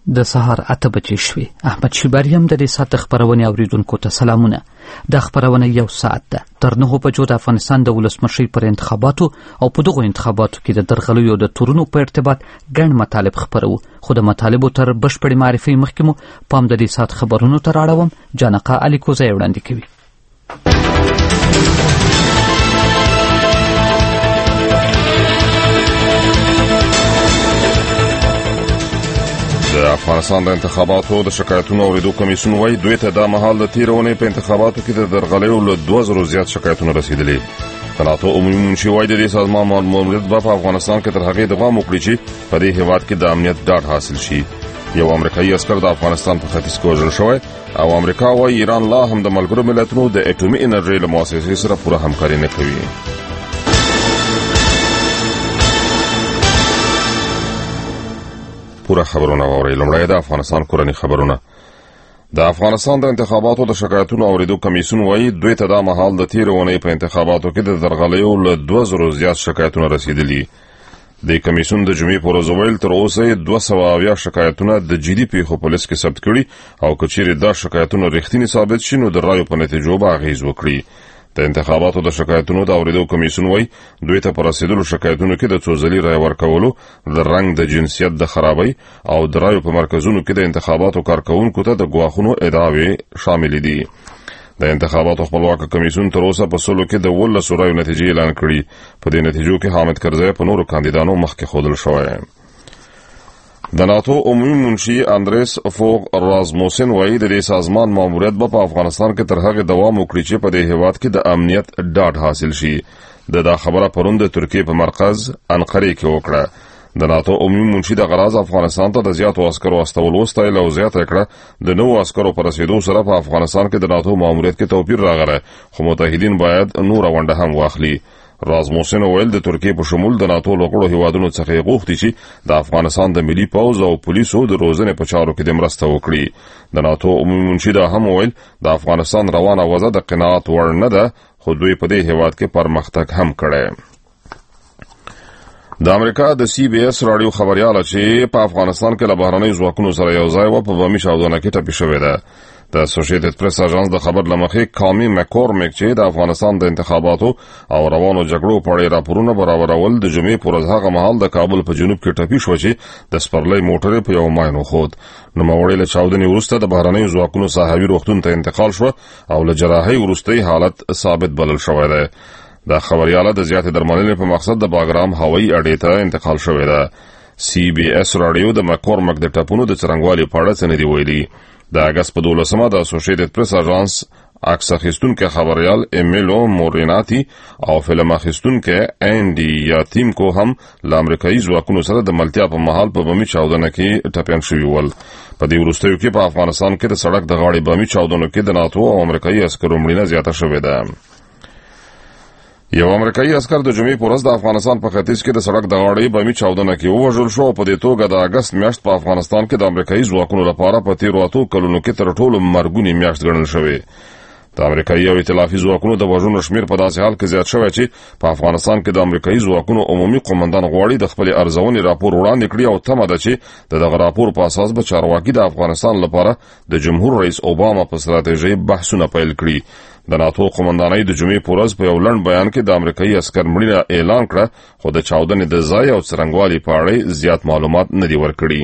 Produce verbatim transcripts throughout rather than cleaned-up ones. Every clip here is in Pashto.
د سهار اته بجې شوې. احمد شیباری هم د دې ساعت خبرونې اوریدونکو ته سلامونه. د خبرونه یو ساعت ده. تر نهو بجو د افغانستان د ولسمشرۍ پر انتخاباتو او په دغو انتخاباتو کې د درغلیو د تورونو په ارتباط ګڼ مطالب خپرو. خو د مطالبو تر بشپړې معرفي مخکې مو پام د دې ساعت خبرونو ته راړوم. جانقه علي کوزی وړاندې کوي. د افغانستان د انتخاباتو د شکایتونو اوریدو کمیسیون وایي دوی ته دا مهال د تېرې اونۍ په انتخاباتو کې د درغلیو له دوه زرو زیات شکایتونه رسیدلي. د ناټو عمومي منشي وایي د دې سازمان ماموریت به په افغانستان کې تر هغې دوام وکړي چې په دې هېواد کې د امنیت ډاډ حاصل شي. یو امریکایي عسکر د افغانستان په ختیځ کې وژل شوی او امریکا وایي ایران لا هم د ملګرو ملتونو د اټومي انرژۍ له مؤسسې سره پوره همکاري نه کوي. پوره خبرونه واورئ. لومړی د افغانستان کورني خبرونه. د افغانستان د انتخاباتو د شکایتونو اوریدو کمیسیون وایي دوی ته دا مهال د تېرې اونۍ په انتخاباتو کې د درغلیو له دوه زرو زیات شکایتونه رسیدلي. د کمیسیون د جمعې په ورځ ویل تر اوسه دوه سوه اویا شکایتونه د جدي پیښو په لیست کې ثبت کړي او که چیرې دا شکایتونه رښتینې ثابت شي نو د رایو په نتیجو به اغېز وکړي. د انتخاباتو د شکایتونو د اوریدو کمیسیون وایي دوی ته په رسیدلو شکایتونو کې د څو ځلي رای ورکولو، د رنګ د جنسیت د خرابۍ او د رایو په مرکزونو کې د انتخاباتو کارکوونکو ته د ګواښونو ادعاوې شاملې دي. د انتخاباتو خپلواکه کمیسیون تر اوسه په سلو کې د اوولسو رایو نتیجې اعلان کړي. په دې نتیجو کې حامد کرزی په نورو کاندیدانو مخکې ښودل شوی. د ناتو عمومي منشي اندریس فوغ رازموسن وایي د دې سازمان ماموریت به په افغانستان کې تر هغې دوام وکړي چې په دې هېواد کې د امنیت ډاډ حاصل شي. د دا خبره پرون د ترکیې په مرکز انقرې کې وکړه. د ناتو عمومي منشي د غراض افغانستان ته د زیاتو عسکرو استول وستایل او زیاته کړه د نوو عسکرو په رسېدو سره په افغانستان کې د ناتو ماموریت کې توپیر راغلی، خو متحدین باید نوره ونډه هم واخلي. رازموسن ویل د ترکیې په شمول د ناتو له غړو هیوادونو څخه یې غوښتي چې د افغانستان د ملي پوځ او پولیسو د روزنې په چارو کې د مرسته وکړي. د ناتو عمومي منشي دا هم ویل د افغانستان روانه وضع د قناعت وړ نه ده، خو دوی په دې هیواد کې پرمختګ هم کړی. د امریکا د سی بی اس راډیو خبریاله چې په افغانستان کې له بهرنیو ځواکونو سره یو ځای و په بمي چاودنه کې ټپي شوې ده. د اسوسییټډ پریس اژانس د خبر لمخې کامي مکورمیک چې د افغانستان د انتخاباتو او روانو جګړو په اړه راپورونه برابرول د جمعې پر ورځ هغه مهال د کابل په جنوب کې ټپي شو چې د سپرلۍ موټر په یو ماین وخوت. نوموړی له چاودنې وروسته د بهرنیو ځواکونو صحابي روغتون ته انتقال شو او له جراحۍ وروسته حالت ثابت بلل شوی دی. د خبریاله د زیاتې درملنې په مقصد د باګرام هوایي اډې ته انتقال شوی ده. سی بی اس راډیو د مکورمک د ټپونو د څرنګوالي په اړه څه نه دي ویلي. د اګست په دولسمه د اسوسییټډ پریس اژانس عکس اخیستونکی خبریال امیلو موریناتی او فلم اخیستونکی انډي یاتیمکو هم له امریکایي ځواکونو سره د ملتیا په مهال په بمي چاودنه کې ټپیان شوي ول. په دې وروستیو کې په افغانستان کې د سړک د غاړې بمي چاودنو کې د ناتو او امریکایي عسکرو مړینه زیاته شوې ده. یو امریکایي عسکر د جمعې په ورځ د افغانستان په ختیځ کې د سړک د غاړې بمي چاودنه کې ووژل شو او په دې توګه د اګست میاشت په افغانستان کې د امریکایي ځواکونو لپاره په تیرو اتو کلونو کې تر ټولو مرګونې میاشت ګڼل شوې. د امریکایي او ائتلافي ځواکونو د وژنو شمېر په داسې حال کې زیات شوی چې په افغانستان کې د امریکایي ځواکونو عمومي قومندان غواړي د خپلې ارزونې راپور وړاندې کړي او تمه ده چې د دغه راپور په اساس به چارواکي د افغانستان لپاره د جمهور رئیس اوباما په ستراتیژۍ بحثونه پیل کړي. د ناتو قومندانۍ د جمعې په ورځ په یو لنډ بیان کې د امریکایي عسکر مړینه اعلان کړه، خو د چاودنې د ځای او څرنګوالي په اړه زیات معلومات نه دي ورکړي.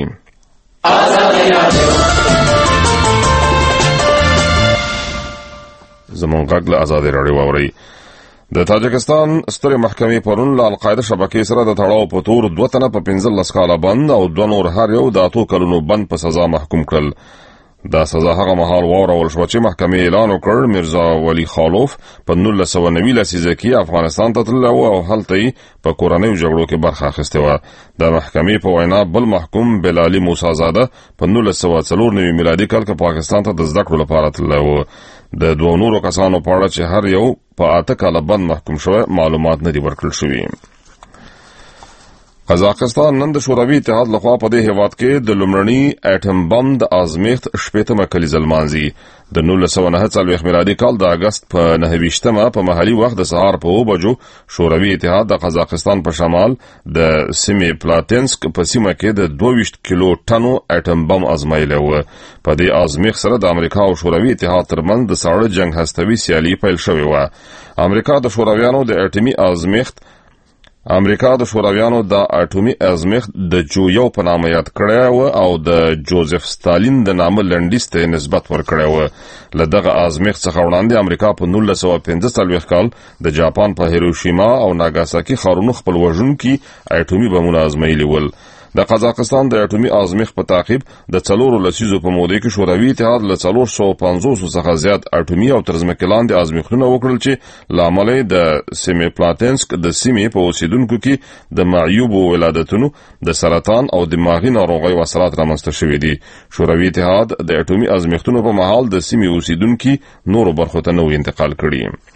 زموږ غږ له ازادۍ راډیو واورئ. د تاجکستان سترې محکمې پرون له القاعده شبکې سره د تړاو په تور دوه تنه په پنځلس کاله بند او دوه نور هر یو د اتو کلونو بند په سزا محکوم کړل. دا سزا هغه مهال واورول شوه چې محکمې اعلان وکړ میرزا ولی خالوف په نولس سوه نوي لسیزه کې افغانستان ته تللی و او هلته یې په کورنیو جګړو کې برخه اخیستې وه. د محکمې په وینا بل محکوم بلالي موسازاده په نولس سوه څلور نوي میلادي کال کې پاکستان ته د زده کړو لپاره تللی و. د دوه نورو کسانو په اړه چې هر یو په اته کاله بند محکوم شوی معلومات نه دي ورکړل شوي. قزاقستان نن د شوروي اتحاد لخوا په دې هیواد کې د لومړني اټم بم د ازمیښت شپږمه کلیزه لمانځي. د نولس سوه نهه څلوېښت میلادي کال د اګست په نهه ویشتمه په محلي وخت د سهار په اوه بجو شوروي اتحاد د قزاقستان په شمال د سیمې پلاتنسک په سیمه کې د دوه ویشت کیلو ټنو اټم بم ازمایلی و. په دې ازمیښت سره د امریکا او شوروي اتحاد ترمنځ د ساړه جنګ هستوي سیالي پیل شوې وه. امریکا د شورویانو د اټومي ازمیښت امریکا د شورویانو د اټومي ازمیښت د جویو په نامه یاد کړی و او د جوزف ستالین د نامه لنډیز ته نسبت ورکړی و. له دغه ازمیښت څخه وړاندې امریکا په نولس سوه پنځه څلوېښت کال د جاپان په هیروشیما او ناګاساکي ښارونو خپل وژونکي اټومي بمونه ازمایلي ول. د قزاقستان د اټومي ازمیښت په تعقیب د څلورو لسیزو په موده کې شوروي اتحاد له څلور سوه پنځوسو څخه زیات اټومي او تر ځمکې لاندې ازمیښتونه وکړل چې له امله یې د سیمې پلاتنسک د سیمې په اوسیدونکو کې د معیوبو ولادتونو د سرطان او دماغي ناروغیو اثرات رامنځته شوي دي. شوروي اتحاد د اټومي ازمیښتونو په مهال د سیمې اوسیدونکي نورو برخو ته نو انتقال کړي.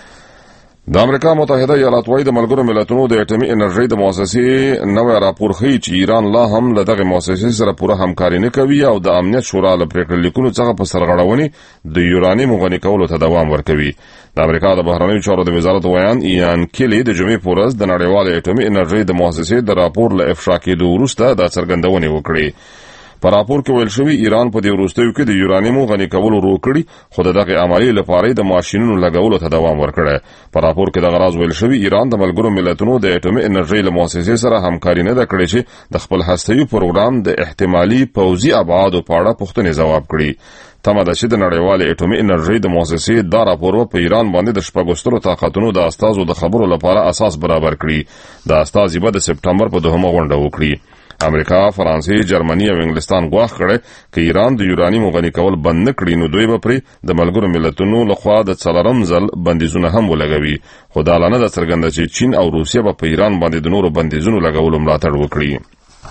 د امریکا متحده ایالات وايي د ملګرو ملتونو د اټومي انرژۍ د مؤسسې نوی راپور ښیي چې ایران لا هم له دغه مؤسسې سره پوره همکاري نه کوي او د امنیت شورا له پریکړې لیکونو څخه په سرغړونې د یورانیم غني کولو ته دوام ورکوي. د امریکا د بهرنیو چارو د وزارت ویان ایان کیلی د جمعې په ورځ د نړیوالې اټومي انرژۍ د مؤسسې د راپور له افشا کېدو وروسته دا څرګندونې وکړې. په راپور کې ویل شوی ایران په دې وروستیو کې د یورانیمو غني کولو رو کړی خو د دغه عملیې لپاره د ماشینونو لګولو ته دوام ورکړی. په راپور کې دغه راز ویل شوی ایران د ملګرو ملتونو د اټومي انرژۍ له مؤسسې سره همکاري نه ده کړې چې د خپل هستوي پروګرام د احتمالي پوځي ابعادو په اړه پوښتنې ځواب کړي. تمه ده چې د نړیوالې اټومي انرژۍ د مؤسسې دا راپور په ایران باندې د شپږو سترو طاقتونو د استازو د خبرو لپاره اساس برابر کړي. د استازي به د سپټمبر په دوهمه غونډه وکړي. امریکا، فرانسې، جرمني او انګلستان غواړي کړي چې ایران د یورانیم غني کول بند نه کړي نو دوی به پرې د ملګرو ملتونو لخوا د څلورم ځل بندیزونه هم ولګوي. خو دا اعلان د څرګنده چې چین او روسیه به په ایران باندې د نورو بندیزونو لګولو ملاتړ وکړي.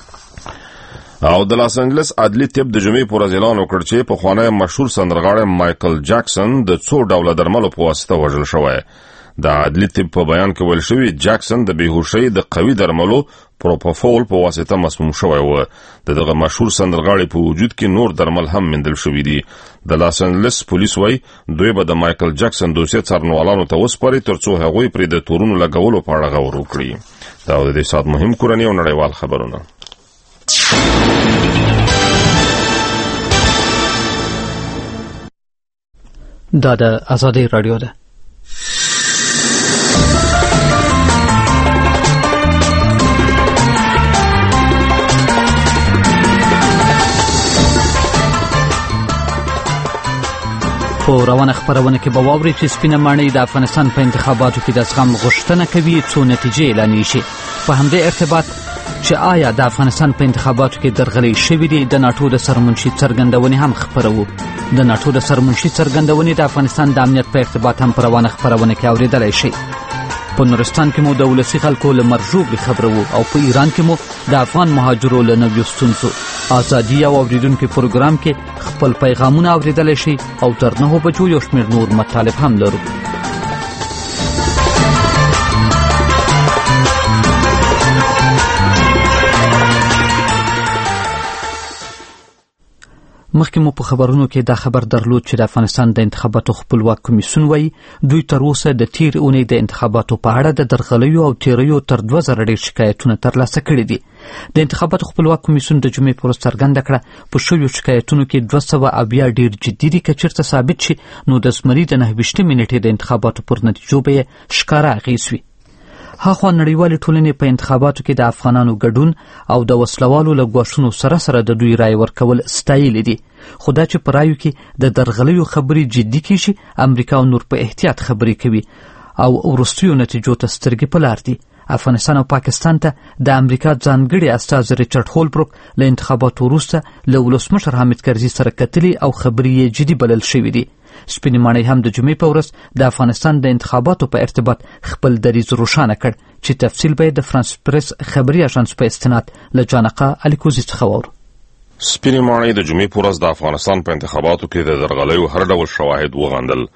او د لاس انجلس عدلي طب د جمعې په ورځ اعلان وکړ چې پخوانی مشهور سندرغاړی مایکل جاکسن د څو ډوله درملو په واسطه وژل شوی. د عدلي طب په بیان کې ویل شوی جاکسن د بېهوشۍ د قوي درملو پروپوفول په واسطه مسموم شوی و. د دغه مشهور سندرغاړي په وجود کې نور درمل هم موندل شوي دي. د لاس انجلس پولیس وايي دوی به د مایکل جاکسن دوسیه څارنوالانو ته وسپاري ترڅو هغوی پرې د تورونو لګولو په اړه غور وکړي. دا د دې ساعت مهم کورني او نړیوال خبرونه. دا د آزادۍ رادیو ده. په روانه خبرونه کې به واورئ چې سپینه ماڼۍ د افغانستان په انتخاباتو کې د زغم غوښتنه کوي څو نتیجې اعلانې شي. په همدې ارتباط چې آیا د افغانستان په انتخاباتو کې درغلۍ شوې دي د ناټو د سرمنشي څرګندونې هم خپروو. د ناټو د سرمنشي څرګندونې د افغانستان د امنیت په ارتباط هم په روانه خبرونه کې اورېدلی شي. په نورستان کې مو د ولسي خلکو له مرژوبې خبرو او په ایران کې مو د افغان مهاجرو له نویو ستونزو. ازادي او اوریدونکو پروګرام کې خپل پیغامونه اورېدلی شي او تر نهو بجو یو شمېر نور مطالب هم لرو. مخکې مو په خبرونو کې دا خبر درلود چې د افغانستان د انتخاباتو خپلواک کمیسیون وایي دوی تر اوسه د تیر اونۍ د انتخاباتو په اړه د درغلیو او تیریو تر دوه زره ډېر شکایتونه ترلاسه کړي دي. د انتخاباتو خپلواک کمیسیون د جمعې په ورځ څرګنده کړه په شویو شکایتونو کې دوه سوه اویا ډېر جدي دي. که چېرته ثابت شي نو د زمري د نهه ویشتمې نېټې د انتخاباتو پر نتیجو به یې ښکاره اغېز وي. هاخوا نړیوالې ټولنې په انتخاباتو کې د افغانانو ګډون او د وسلوالو له ګواښونو سره سره د دوی رای ورکول ستایلي دي. خو دا چې په رایو کې د درغلیو خبرې جدي کېږي امریکا او نور په احتیاط خبرې کوي او وروستیو نتیجو ته سترګې په لار دي. افغانستان او پاکستان ته د امریکا ځانګړي استازي ریچارډ هولبروک له انتخاباتو وروسته له ولسمشر حامد کرزي سره کتلي او خبرې یې جدي بلل شوي دي. سپینې ماڼۍ هم د جمعې په ورځ د افغانستان د انتخاباتو په ارتباط خپل دریځ روښانه کړ چې تفصیل به د فرانس پریس خبري اژانس په استناد له جانقه الیکوزي څخه واورو. سپینې ماڼۍ د جمعې په ورځ د افغانستان په انتخاباتو کې د درغلیو هر ډول شواهد وغندل.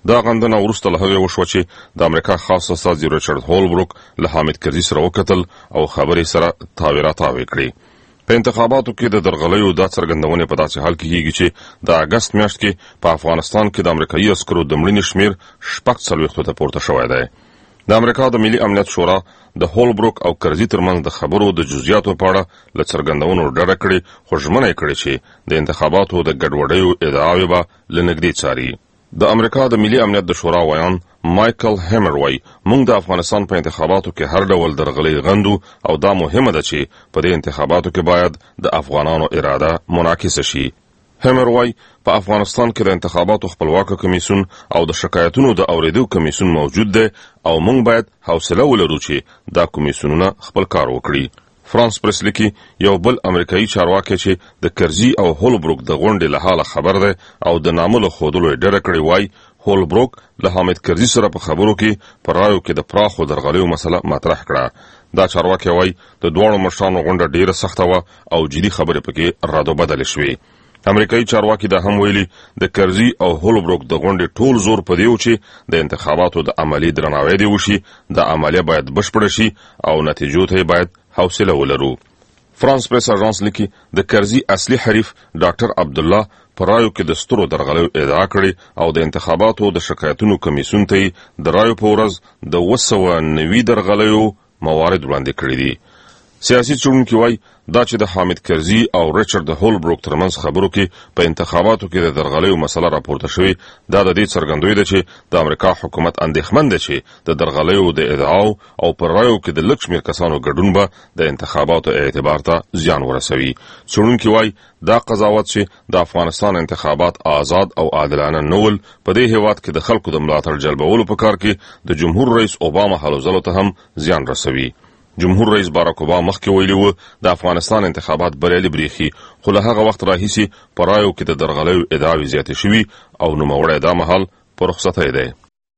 دا غندنه وروسته له هغې وشوه چې د امریکا خاص استازي ریچارډ هولبروک له حامد کرزي سره وکتل او خبرې سره تاوې راتاوې کړې. په انتخاباتو کې د درغلیو دا څرګندونې په داسې حال کې کېږي چې د اګست میاشت کې په افغانستان کې د امریکایي عسکرو د مړینې شمېر شپږ څلوېښتو ته پورته شوی دی. د امریکا د ملي امنیت شورا د هولبروک او کرزي ترمنځ د خبرو د جزئیاتو په اړه له څرګندونو ډډه کړې، خو ژمنه یې کړې چې د انتخاباتو د ګډوډیو ادعاوې به له نږدې څاري. د امریکا د ملي امنیت د شورا ویان مایکل هیمر وایي موږ د افغانستان په انتخاباتو کې هر ډول درغلۍ غندو او دا مهمه ده چې په دې انتخاباتو کې باید د افغانانو اراده منعکسه شي. هیمر وایي په افغانستان کې د انتخاباتو خپلواکه کمیسیون او د شکایتونو د اوریدو کمیسیون موجود دی او موږ باید حوصله ولرو چې دا کمیسیونونه خپل کار وکړي. فرانس پریس لیکي یو بل امریکایي چارواکي چې د کرزي او هولبروک د غونډې له حاله خبر دی او د نامه له ښودلو یې ډډه کړې، وایي هولبروک له حامد کرزي سره په خبرو کې په رایو کې د پراخو درغلیو مسله مطرح کړه. دا چارواکي وایي د دواړو مشرانو غونډه ډیره سخته وه او جدي خبرې پکې رد و بدلې شوې. امریکایي چارواکي دا هم ویلي د کرزي او هولبروک د غونډې ټول زور په دې و چې د انتخاباتو د عملي درناوی دې وشي، د عملیه باید بشپړه شي او نتیجو ته باید حوصله ولرو. فرانس پریس اژانس لیکي د کرزي اصلي حریف ډاکټر عبدالله په رایو کې د سترو درغلیو ادعا کړې او د انتخاباتو د شکایتونو کمیسیون ته د رایو په ورځ د اوه سوه نوي درغلیو موارد وړاندې کړي دي. سیاسي څېړونکي وایي دا چې د حامد کرزي او ریچارډ هولبروک ترمنځ خبرو کې په انتخاباتو کې د درغلیو مسله راپورته شوې، دا د دې څرګندوي ده چې د امریکا حکومت اندېښمن دی چې د درغلیو د ادعاو او پر رایو کې د لږ شمېر کسانو ګډون به د انتخاباتو اعتبار ته زیان ورسوي. څېړونکي وایي دا قضاوت چې د افغانستان انتخابات آزاد او عادلانه نه ول په دې هېواد کې د خلکو د ملاتړ جلبولو په کار کې د جمهور رئیس اوباما هلو ځلو ته هم زیان رسوي. جمهور رئیس باراک اوباما مخکې ویلي و د افغانستان انتخابات بریالي بریښي، خو له هغه وخت راهیسې په رایو کې د درغلیو ادعاوې زیاتې شوي او نوموړی دا مهال په رخصتۍ دی.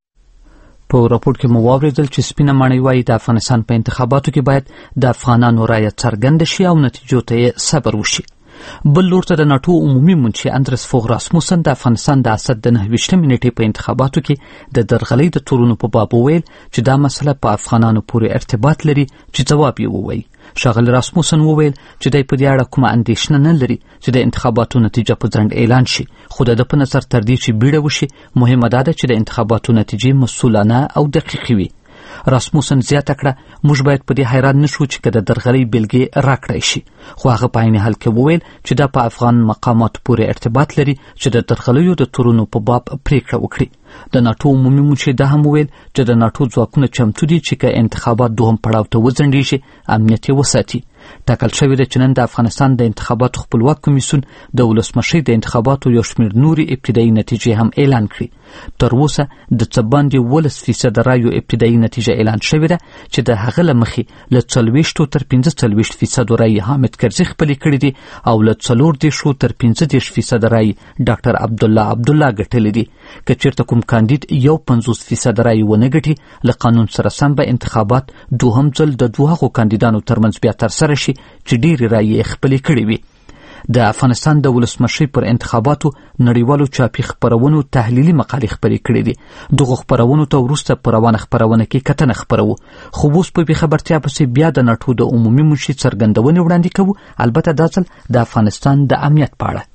په راپور کې مو واورېدل چې سپینه ماڼۍ وایي د افغانستان په انتخاباتو کې باید د افغانانو رایه څرګنده شي او نتیجو ته یې صبر وشي. بل لور ته د ناټو عمومي منشي اندرس فوغ راسموسن د افغانستان د اسد د نهه ویشتمې نېټې په انتخاباتو کې د درغلۍ د تورونو په باب وویل چې دا مسله په افغانانو پورې ارتباط لري، چې ځواب یې ووایي. ښاغلی راسموسن وویل چې دی په دې اړه کومه اندېښنه نه لري چې د انتخاباتو نتیجه په ځنډ اعلان شي، خو د ده په نظر تر دې چې بیړه وشي مهمه دا ده چې د انتخاباتو نتیجې مسؤلانه او دقیقې وي. راسموسن زیاته کړه موږ باید په دې حیران نشو چې که د درغلۍ بېلګې راکړی شي، خو هغه په عین حال کې وویل چې دا په افغان مقاماتو پورې ارتباط لري چې د درغلیو د تورونو په باب پریکړه وکړي. د ناټو عمومي منشي دا هم وویل چې د ناټو ځواکونه چمتو دي چې که انتخابات دوهم پړاو ته وځنډېږي امنیت یې وساتي. ټاکل شوې ده چې نن د افغانستان د انتخاباتو خپلواک کمیسیون د ولسمشۍ د انتخاباتو یو شمېر نورې ابتدایي نتیجې هم اعلان کړي. تر اوسه د څه باندې ولس فیصده رایو ابتدایي نتیجه اعلان شوې ده چې د هغه له مخې له څلوېښتو تر پنځه څلوېښت فیصدو رایې حامد کرزي خپلې کړي دي او له څلور دېرشو تر پنځه دېرش فیصده رایې ډاکټر عبدالله عبدالله ګټلې دي. که چېرته کوم کاندید یو پنځوس فیصده رایې ونه ګټي له قانون سره سم به انتخابات دوهم ځل د دوه هغو کاندیدانو ترمنځ بیا ترسره شي چې ډېرې رایې خپلې کړي وي. د افغانستان د ولسمشۍ پر انتخاباتو نړیوالو چاپي خپرونو تحلیلي مقالې خپرې کړې دي. دغو خپرونو ته وروسته په روانه خپرونه کې کتنه خپروو، خو اوس په بې خبرتیا پسې بیا د ناټو د عمومي منشي څرګندونې وړاندې کوو، البته دا ځل د افغانستان د امنیت په اړه.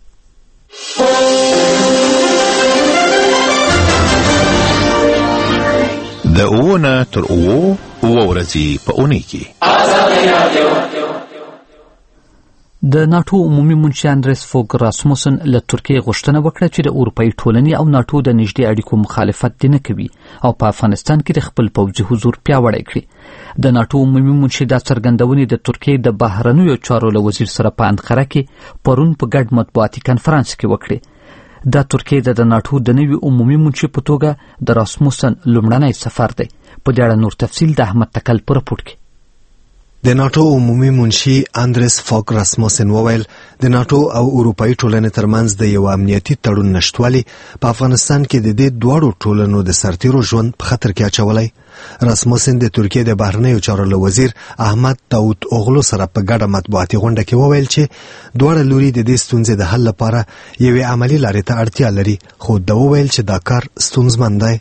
د اووه نه تر اووه اووه ورځې په اونۍ کې د ناټو عمومي منشي اندرس فوګ راسموسن له ترکیې غوښتنه وکړه چې د اروپایي ټولنې او ناټو د نږدې اړیکو مخالفت دې نه کوي او په افغانستان کې د خپل پوځي حضور پیاوړی کړي. د ناټو عمومي منشي دا څرګندونې د ترکیې د بهرنیو چارو له وزیر سره په انقره کې پرون په ګډ مطبوعاتي کنفرانس کې وکړي. دا ترکیې د ناټو د نوي عمومي منشي په توګه د راسموسن لومړنی سفر دی. په دې اړه نور تفصیل د احمد تکل په رپورټ کې. د ناتو عمومي منشي اندرس فاک راسموسن وویل د ناتو او اروپאי ټولنې ترمنځ د یو امنیتي تړون نشټوالي په افغانستان کې د دې دواړو ټولنو د سرتیرو ژوند په خطر کې اچولی. راسموسن د ترکیې د بهرنیو چارو له وزیر احمد داوود اوغلو سره په ګډه مطبوعاتي غونډه کې وویل چې دواړه لوري د دې ستونزې د حل لپاره یوې عملی لارې ته اړتیا لري، خو دا وویل چې دا کار ستونزمن دی.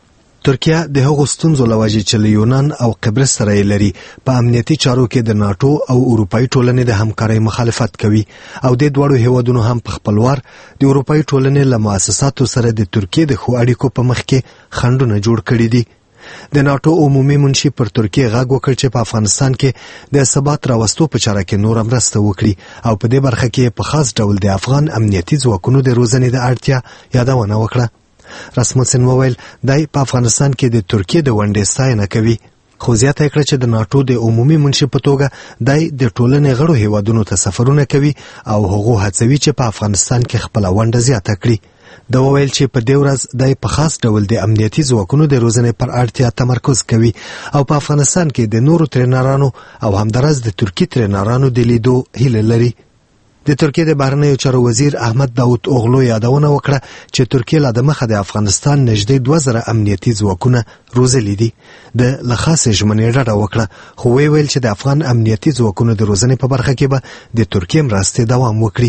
ترکیه د هغو ستونزو له وجې چې له یونان او قبرس سره یې لري په امنیتي چارو کې د ناتو او اروپאי ټولنې د همکارۍ مخالفت کوي او د دواړو هیوادونو هم په خپل وار د اروپאי ټولنې له مؤسساتو سره د ترکیې د ښو اړیکو په مخ کې خنډونه جوړ کړي دي. د ناتو عمومي منشي پر ترکیه غږ وکړ چې په افغانستان کې د ثبات راوستو په چاره کې نور مرسته وکړي او په دې برخه کې په خاص ډول د افغان امنیتي ځواکونو د روزنې د اړتیا یادونه وکړه. راسموسن وویل دای په افغانستان کې د ترکیې د ونډې ستاینه کوي، خو زیاته کړه چې د ناتو د عمومي منشي په توګه دای د ټولنې غړو هیوادونو ته سفرونه کوي او هغه هڅوي چې په افغانستان کې خپل ونډه زیاته کړي. دا وویل چې په دې ورځ دای په خاص ډول د امنیتي ځواکونو د روزنې پر اړتیا تمرکز کوي او په افغانستان کې د نورو ترینارانو او همدارس د ترکیې ترینارانو د لیدو هیله لري. د ترکیې د بهرنیو چارو وزیر احمد داوود اوغلو یادونه وکړه چې ترکیه لا د مخه د افغانستان نږدې دوه زره امنیتي ځواکونه روزلي دي. د له خاصې ژمنې ډډه وکړه، خو ویې ویل چې د افغان امنیتي ځواکونو د روزنې په برخه کې به د ترکیې مرستې دوام وکړي.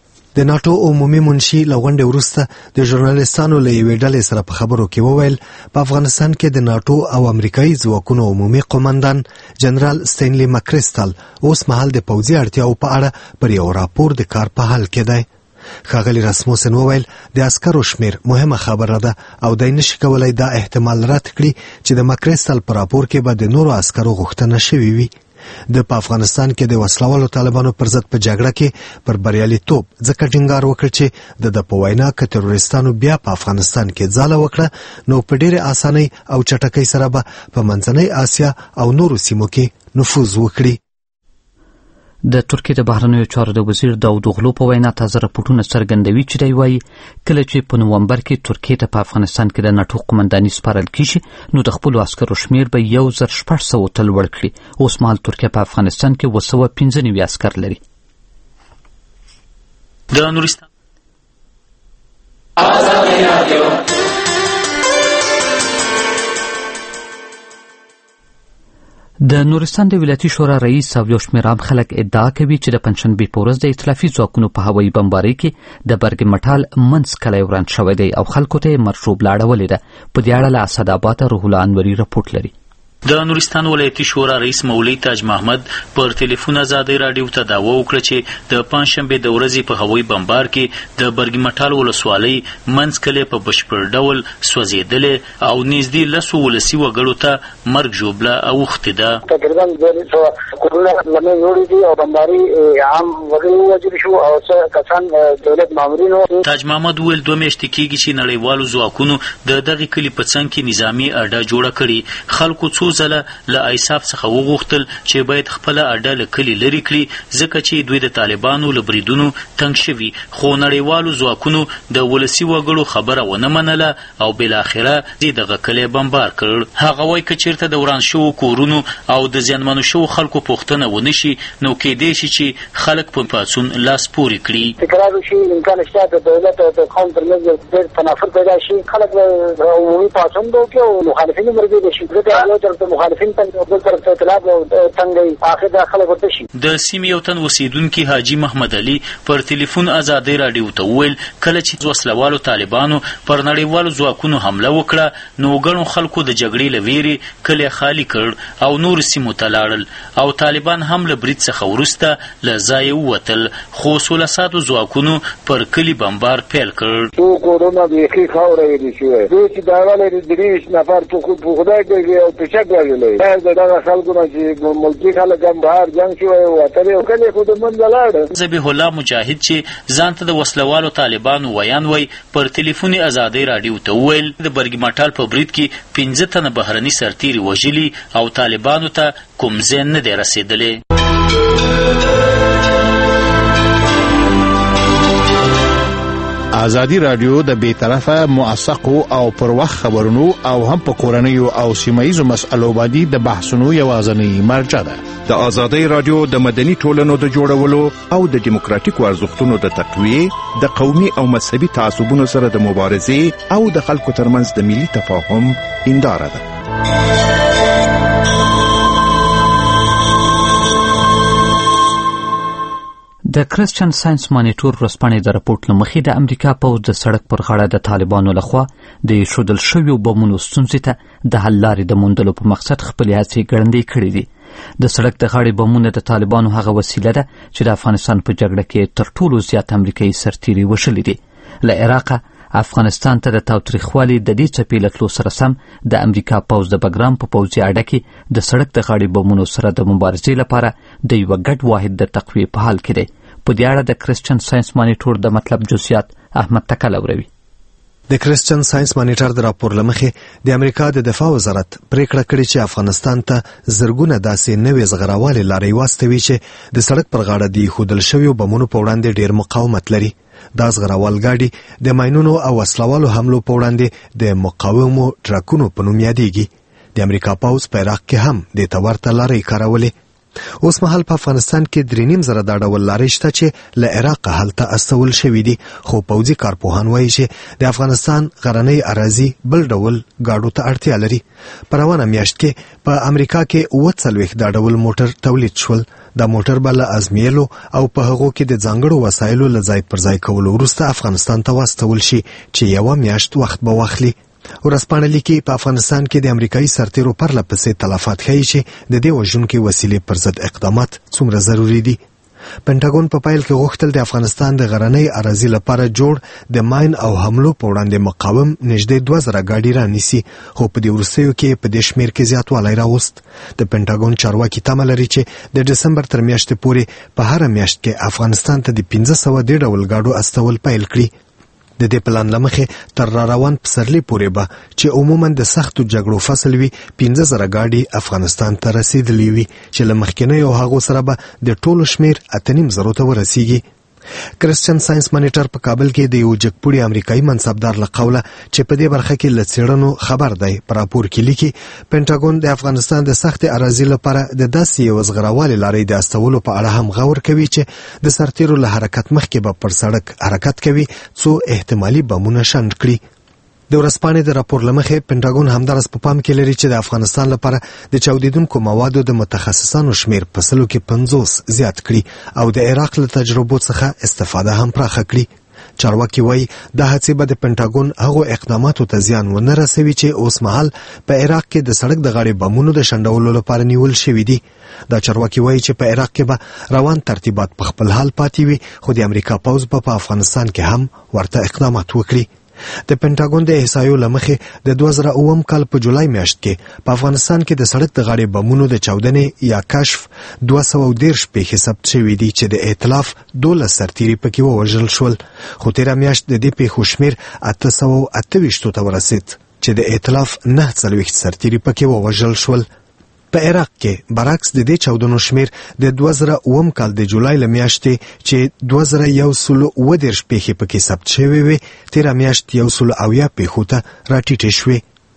د ناتو عمومي منشي له غونډې وروسته د ژورنالیستانو له یوې ډلې سره په خبرو کې وویل په افغانستان کې د ناتو او امریکایي ځواکونو عمومي قومندان جنرال ستینلی مکریستال اوس مهال د پوځي اړتیاو په اړه پر یو راپور د کار په حال کې دی. ښاغلي راسموسن وویل د عسکرو شمیر مهمه خبره ده او دی نشي کولی دا احتمال رد کړي چې د مکریستال په راپور کې به د نورو عسکرو غوښتنه شوې وي. د په افغانستان کې د وسلوالو طالبانو پر ضد په جګړه کې پر بریالیتوب ځکه ټینګار وکړ چې د د په وینا که تروریستانو بیا په افغانستان کې ځاله وکړه نو په ډېرې اسانۍ او چټکۍ سره به په منځنۍ اسیا او نورو سیمو کې نفوذ وکړي. د ترکیې د بهرنیو چارو د وزیر داود اوغلو په وینا تازه راپورټونه څرګندوي چې دی وایي کله چې په نومبر کې ترکیې ته په افغانستان کې د ناتو قومنداني سپارل کیږي نو د خپلو عسکرو شمیر به یو زر شپږ سوه ته لوړ کړي. اوس مهال ترکیه په افغانستان کې اوه سوه پنځه نوي عسکر لري. د نورستان آزادي رادیو د نورستان د ولایتي شورا رئیس او یو شمېر عام خلک ادعا کوي چې د پنجشنبې په ورځ د ائتلافي ځواکونو په هوایي بمبارۍ کې د برګ مټال منځ کلی وران شوی دی او خلکو ته یې مرشوب اړولې ده. په دې اړه له اسداباده روح الله انوري رپورټ لري. د نورستان ولایتي شورا رئیس مولوي تاج محمد پر ټلیفون آزادۍ راډیو ته دعوه وکړه چې د پنجشنبې د ورځې په هوایي بمبار کې د برګ مټال ولسوالۍ منځ کلی په بشپړ ډول سوځېدلې او نږدې لسو ولسي وګړو ته مرګ ژوبله اوښتې ده. تقریبا دوه کورونه لمنې جوړې دي او بمباري عام وګړي ووژل شو او څه کسان دولت مامورین وو. تاج محمد وویل دوه میاشتې کېږي چې نړیوالو ځواکونو د دغې کلي په څنګ کې نظامي اډه جوړه کړې. خلکو څو ځله له ایساف څخه وغوښتل چې باید خپله اډه له کلي لرې کړي ځکه چې دوی د طالبانو له بریدونو تنګ شوي، خو نړیوالو ځواکونو د ولسي وګړو خبره ونه منله او بالاخره دغه کلی بمبار کړ. هغه وایي که چېرته د وران شوو کورونو او د زیانمنو شوو خلکو پوښتنه ونه شي نو کیدای شي چې خلک په پاڅون لاس پورې کړي. تکرار وشي، امکان شته د دولت او د قوم ترمنځ ډېر تنافر پیدا شي، خلک به عمومي پاڅون وکړي او مخالفین مرګ شي. ځکه یو طرف ته مخالفین تنګ او بل طرف ته اطلاع او تنګي اخر د خلک ورته شي. د سیمې یو تن اوسیدونکي حاجي محمد علي پر ټلیفون آزادۍ راډیو ته وویل کله چې وسلوالو طالبانو پر نړیوالو ځواکونو حمله وکړه نو ګڼو خلکو د جګړې له ویرې کلی خالي کړ او نور سیمو ته لاړل او طالبان هم له برید څخه وروسته له ځایه ووتل، خو سوله ساتو ځواکونو پر کلي بمبار پیل کړ. څو کورونه بیخي خاوره ویلې شوې، دوی چې داغلی دېرش نفر په خدای کوي او پچک راغلی دغه خلکو نه چې ملکي خلک هم بهر جنګ شوی وتلې او کلي خو د منځه لاړه. ذبیح الله مجاهد چې ځان ته د وسلوالو طالبانو ویان وی پر ټلیفون آزادۍ راډیو ته وویل د برګ مټال په برید کې پنځه تنه بهرني سرتیري وژلي او طالبانو ته کوم زیان نه دی رسېدلی. ازادي رادیو د بې طرفه موثقو او پر وخت خبرونو او هم په کورنیو او سیمایي مسایلو باندې د بحثونو یوازینی مرجع ده. د ازادي رادیو د مدني ټولنو د جوړولو او د دیموکراتیکو ارزښتونو د تقویه، د قومي او مذهبي تعصبونو سره د مبارزې او د خلکو ترمنځ د ملي تفاهم هنداره ده. د کرسچن ساينس مانیټور ورځپاڼې د راپورټ له مخې د امریکا پوځ د سړک پر غاړه د طالبانو لخوا د ایښودل شویو بمونو ستونزې ته د حل لارې د موندلو په مقصد خپلې هڅې ګړندۍ کړې دي. د سړک د غاړې بمونه د طالبانو هغه وسیله ده چې د افغانستان په جګړه کې تر ټولو زیات امریکایي سرتیري وشلي دي. له عراقه افغانستان ته د تاوتریخوالي د دې څپې له تلو سره سم د امریکا پوځ د بګرام په پوځي اډه کې د سړک د غاړې بمونو سره د مبارزې لپاره د یوه ګډ واحد د تقویې په حال کې دی. په دې اړه د کرسچن ساينس مانیټور د مطلب جزئیات احمد تکل اوروي. د کرسچن ساينس مانیټر د راپور لمخې د امریکا د دفاع وزارت پریکړه کړې چې افغانستان ته زرګونه داسې نوې زغراوالې لارې واستوي چې د سړک پر غاړه د ایښودل شویو بمونو په وړاندې ډېر مقاومت لري. دا زغراوال ګاډي د ماینونو او وسلوالو حملو په وړاندې د مقاومو ټرکونو په نوم یادېږي. د امریکا پوځ په عراق کې هم د ته ورته لارې کارولې. اوس مهال په افغانستان کې درې نیم زره دا ډول لارې شته چې له عراقه هلته استول شوي دي، خو پوځي کارپوهان وایي چې د افغانستان غرنۍ اراضي بل ډول ګاډو ته اړتیا لري. په روانه میاشت کې په امریکا کې اووه څلوېښت دا ډول موټر تولید شول. دا موټر به له ازمیلو او په هغو کې د ځانګړو وسایلو له ځای پر ځای کولو وروسته افغانستان ته واستول شي چې یوه میاشت وخت به واخلي. ورځپاڼه لیکي په افغانستان کې د امریکایي سرتیرو پرله پسې تلفات ښیي چې د دې وژونکې وسیلې پر ضد اقدامات څومره ضروري دي. پنټاګون په پیل کې غوښتل د افغانستان د غرنۍ اراضي لپاره جوړ د ماین او حملو په وړاندې مقاوم نږدې دوه زره ګاډي رانیسي، خو په دې وروستیو کې په دې شمېر کې زیاتوالی راوست. د پنټاګون چارواکي تمه لري چې د ډسمبر تر میاشتې پورې په هره میاشت کې افغانستان ته د پنځه سوه دې ډول ګاډو استول پیل کړي. د دې پلان لمخې تر را روان پسرلي پورې به چې عموما د سختو جګړو فصل وي پنځه زره ګاډي افغانستان ته رسیدلی وي چې له مخکینیو هغو سره به د ټولو شمېر اته نیم زرو ته ورسیږي. کرسچن ساينس مانیټر په کابل کې د یو جګپوړي امریکایي منصبدار له قوله چې په دې برخه کې له څېړنو خبر دی په راپور کې لیکي پنټاګون د افغانستان د سختې اراضي لپاره د داسې یو زغراوالې لارې د استولو په اړه هم غور کوي چې د سرتیرو له حرکت مخکې به پر سړک حرکت کوي څو احتمالي بمونه شنډ کړي. د ورځپاڼې د راپور له مخې پنټاګون همدارس په پام کې لري چې د افغانستان لپاره د چاودیدونکو موادو د متخصصانو شمیر په سلو کې پنځوس زیات کړي او د عراق له تجربو څخه استفاده هم پراخه کړي. چارواکي وایي دا هڅې به د پنټاګون هغو اقداماتو ته زیان ونه رسوي چې اوس مهال په عراق کې د سړک د غاړې بمونو د شنډولو لپاره نیول شوي دي. دا چارواکي وایي چې په عراق کې به روان ترتیبات په خپل حال پاتې وي، خو د امریکا پوځ به په افغانستان کې هم ورته اقدامات وکړي. د پنټاګون د احصایو له مخې د دوه زره اووم کال په جولای میاشت کې په افغانستان کې د سړک د غاړې بمونو د چاودنې یا کشف دوه سوه دېرش پیښې ثبت شوي دي چې د ائتلاف دولس سرتیري پکې ووژل شول، خو تېره میاشت د دې پیښو شمېر اته سوه اته ویشتو ته ورسید چې د ائتلاف نهه څلوېښت سرتیري پکې ووژل شول. په عراق کې برعکس د دې چاودنو شمیر د دوه زره اووم کال د جولای له میاشتې چې دوه زره یو سلو اووه دېرش پیښې پکې ثبت شوې وې تېره میاشت یو سلو اویا پیښو ته راټیټې شوې.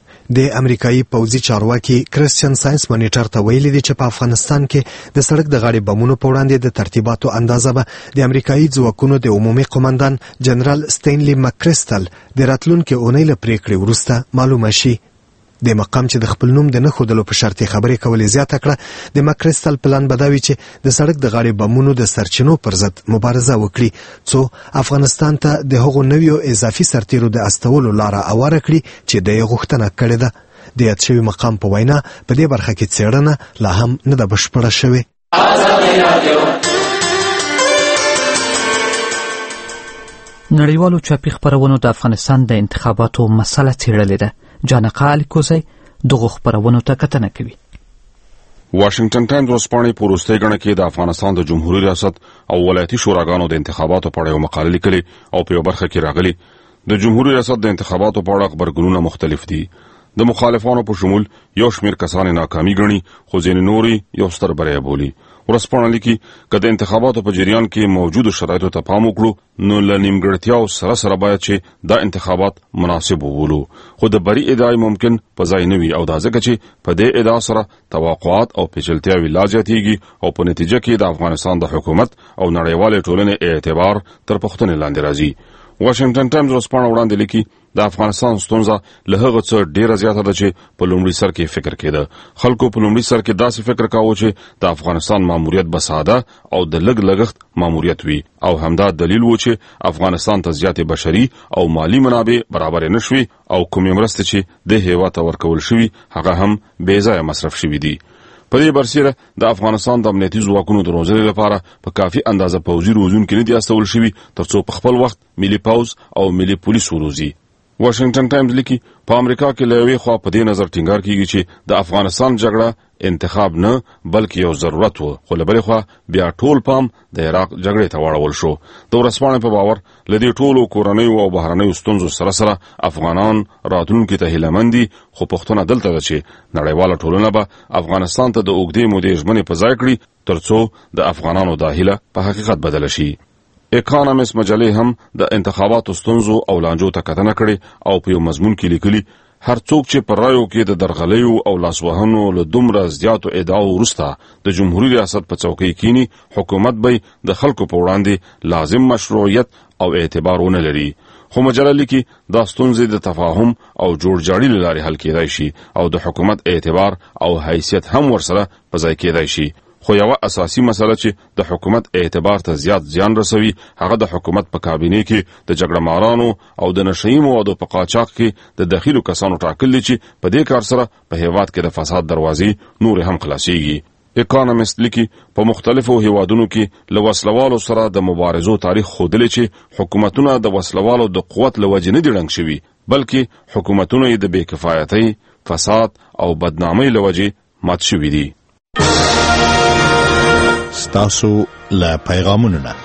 د امریکایي پوځي چارواکي کرسچن ساينس مانیټر ته ویلي دي چې په افغانستان کې د سړک د غاړې بمونو په وړاندې د ترتیباتو اندازه به د امریکایي ځواکونو د عمومي قومندان جنرال سټینلی مکریسټل د راتلونکې اونۍ له پریکړې وروسته معلومه شي. د مقام چې د خپل نوم د نه ښودلو په شرط خبرې کولې زیاته کړه، د مکریسټل پلان به دا وي چې د سړک د غاړې بمونو د سرچینو پر ضد مبارزه وکړي څو افغانستان ته د هغو نویو اضافي سرتیرو د استولو لاره اواره کړي چې د یې غوښتنه کړې ده. د یاد شوي مقام په وینا په دې برخه کې څېړنه لا هم نه ده بشپړه شوې. نړیوالو چاپي خپرونو د افغانستان د انتخاباتو مسله څېړلې ده. جانقه الیکوزی دغو خپرونو ته کتنه کوي. واشنگټن ټایمز ورځپاڼې په وروستۍ ګڼه کې د افغانستان د جمهوریت ریاست او ولایتي شوراګانو د انتخاباتو په اړه یو مقاله لیکلې او په یو برخه کې راغلي د جمهوریت ریاست د انتخاباتو په اړه خبرګونونه مختلف دي. د مخالفانو په شمول یو شمېر کسان ناکامي ګڼي، خو ځینې نورې یو ستر بری بولي. ورسپانه لیکي که د انتخاباتو په جریان کې موجودو شرایطو ته پام وکړو نو له نیمګړتیاو سره سره باید چې دا انتخابات مناسب وبولو خو د بری ادعای ممکن په ځای نه وي او دا ځکه چې په دې ادعا سره توقعات او پیچلتیاوې لا زیاتېږي او په نتیجه کې د افغانستان د حکومت او نړیوالې ټولنې اعتبار تر پوښتنې لاندې راځي. واشنگټن ټایمز ورسپانه وړاندې لیکي د افغانستان ستونزه له هغه څه ډیره زیاته ده چې په لومړي سر کې فکر کېده. خلکو په لومړي سر کې داسې فکر کاوه چې د افغانستان ماموریت به ساده او د لږ لګښت ماموریت وي او همدا دلیل و چې افغانستان ته زیاتې بشري او مالی منابع برابر نشوي او کومې مرستې چې د هیواد ته ورکول شوي هغه هم بې ځایه مصرف شوي دي. په دې برسیره د افغانستان د امنیتي ځواکونو د روزنې لپاره په کافي اندازه پوځي روزونکي نه دي استول شوي ترڅو په خپل وخت ملي پوځ او ملي پولیس وروزي. واشنگټن ټایمز لیکي په امریکا کې له یوې خوا په دې نظر ټینګار کیږي چې د افغانستان جګړه انتخاب نه بلکې یو ضرورت و خو له بلې خوا بیا ټول پام د عراق جګړې ته واړول شو. د ورسپانې په باور له دې ټولو کورنیو او بهرنیو ستونزو سره سره افغانان راتلونکي ته هیلهمند دي خو پوښتنه دلته ده چې نړیواله ټولنه به افغانستان ته د اوږدې مودې ژمنې په ځای کړي ترڅو د افغانانو دا هیله په حقیقت بدله شي. اکانومیست مجلې هم د انتخاباتو ستونزو او لانجو ته کتنه کړې او په یو مضمون کې لیکلي هر څوک چې پر رایو کې د درغلیو او لاسوهنو له دومره زیاتو ادعاو وروسته د جمهوریت ریاست په چوکۍ کینی حکومت به د خلکو په وړاندې لازم مشروعیت او اعتبار ونه لري. خو مجله لیکي دا ستونزې د تفاهم او جوړجاړي له لارې حل کېدای شي او د حکومت اعتبار او حیثیت هم ورسره په ځای کېدای شي. خو یو اساسي مسله چې د حکومت اعتبار ته زیات زیان رسوي هغه د حکومت په کابینه کې د جګړه مارانو او د نشئی موادو په قاچاق کې د داخلو کسانو ټاکل دي چې په دې کار سره په هیواد کې د فساد دروازې نور هم خلاصيږي. اکانومیست لیکي په مختلفو هیوادونو کې له وسلوالو سره د مبارزو تاریخ ښودلی چې حکومتونه د وسلوالو د قوت له وجې نه دي ړنګ شوي بلکې حکومتونه یې د بې کفایتۍ فساد او بدنامۍ له وجې مات شوي دي. ستاسو له پیغامونو نه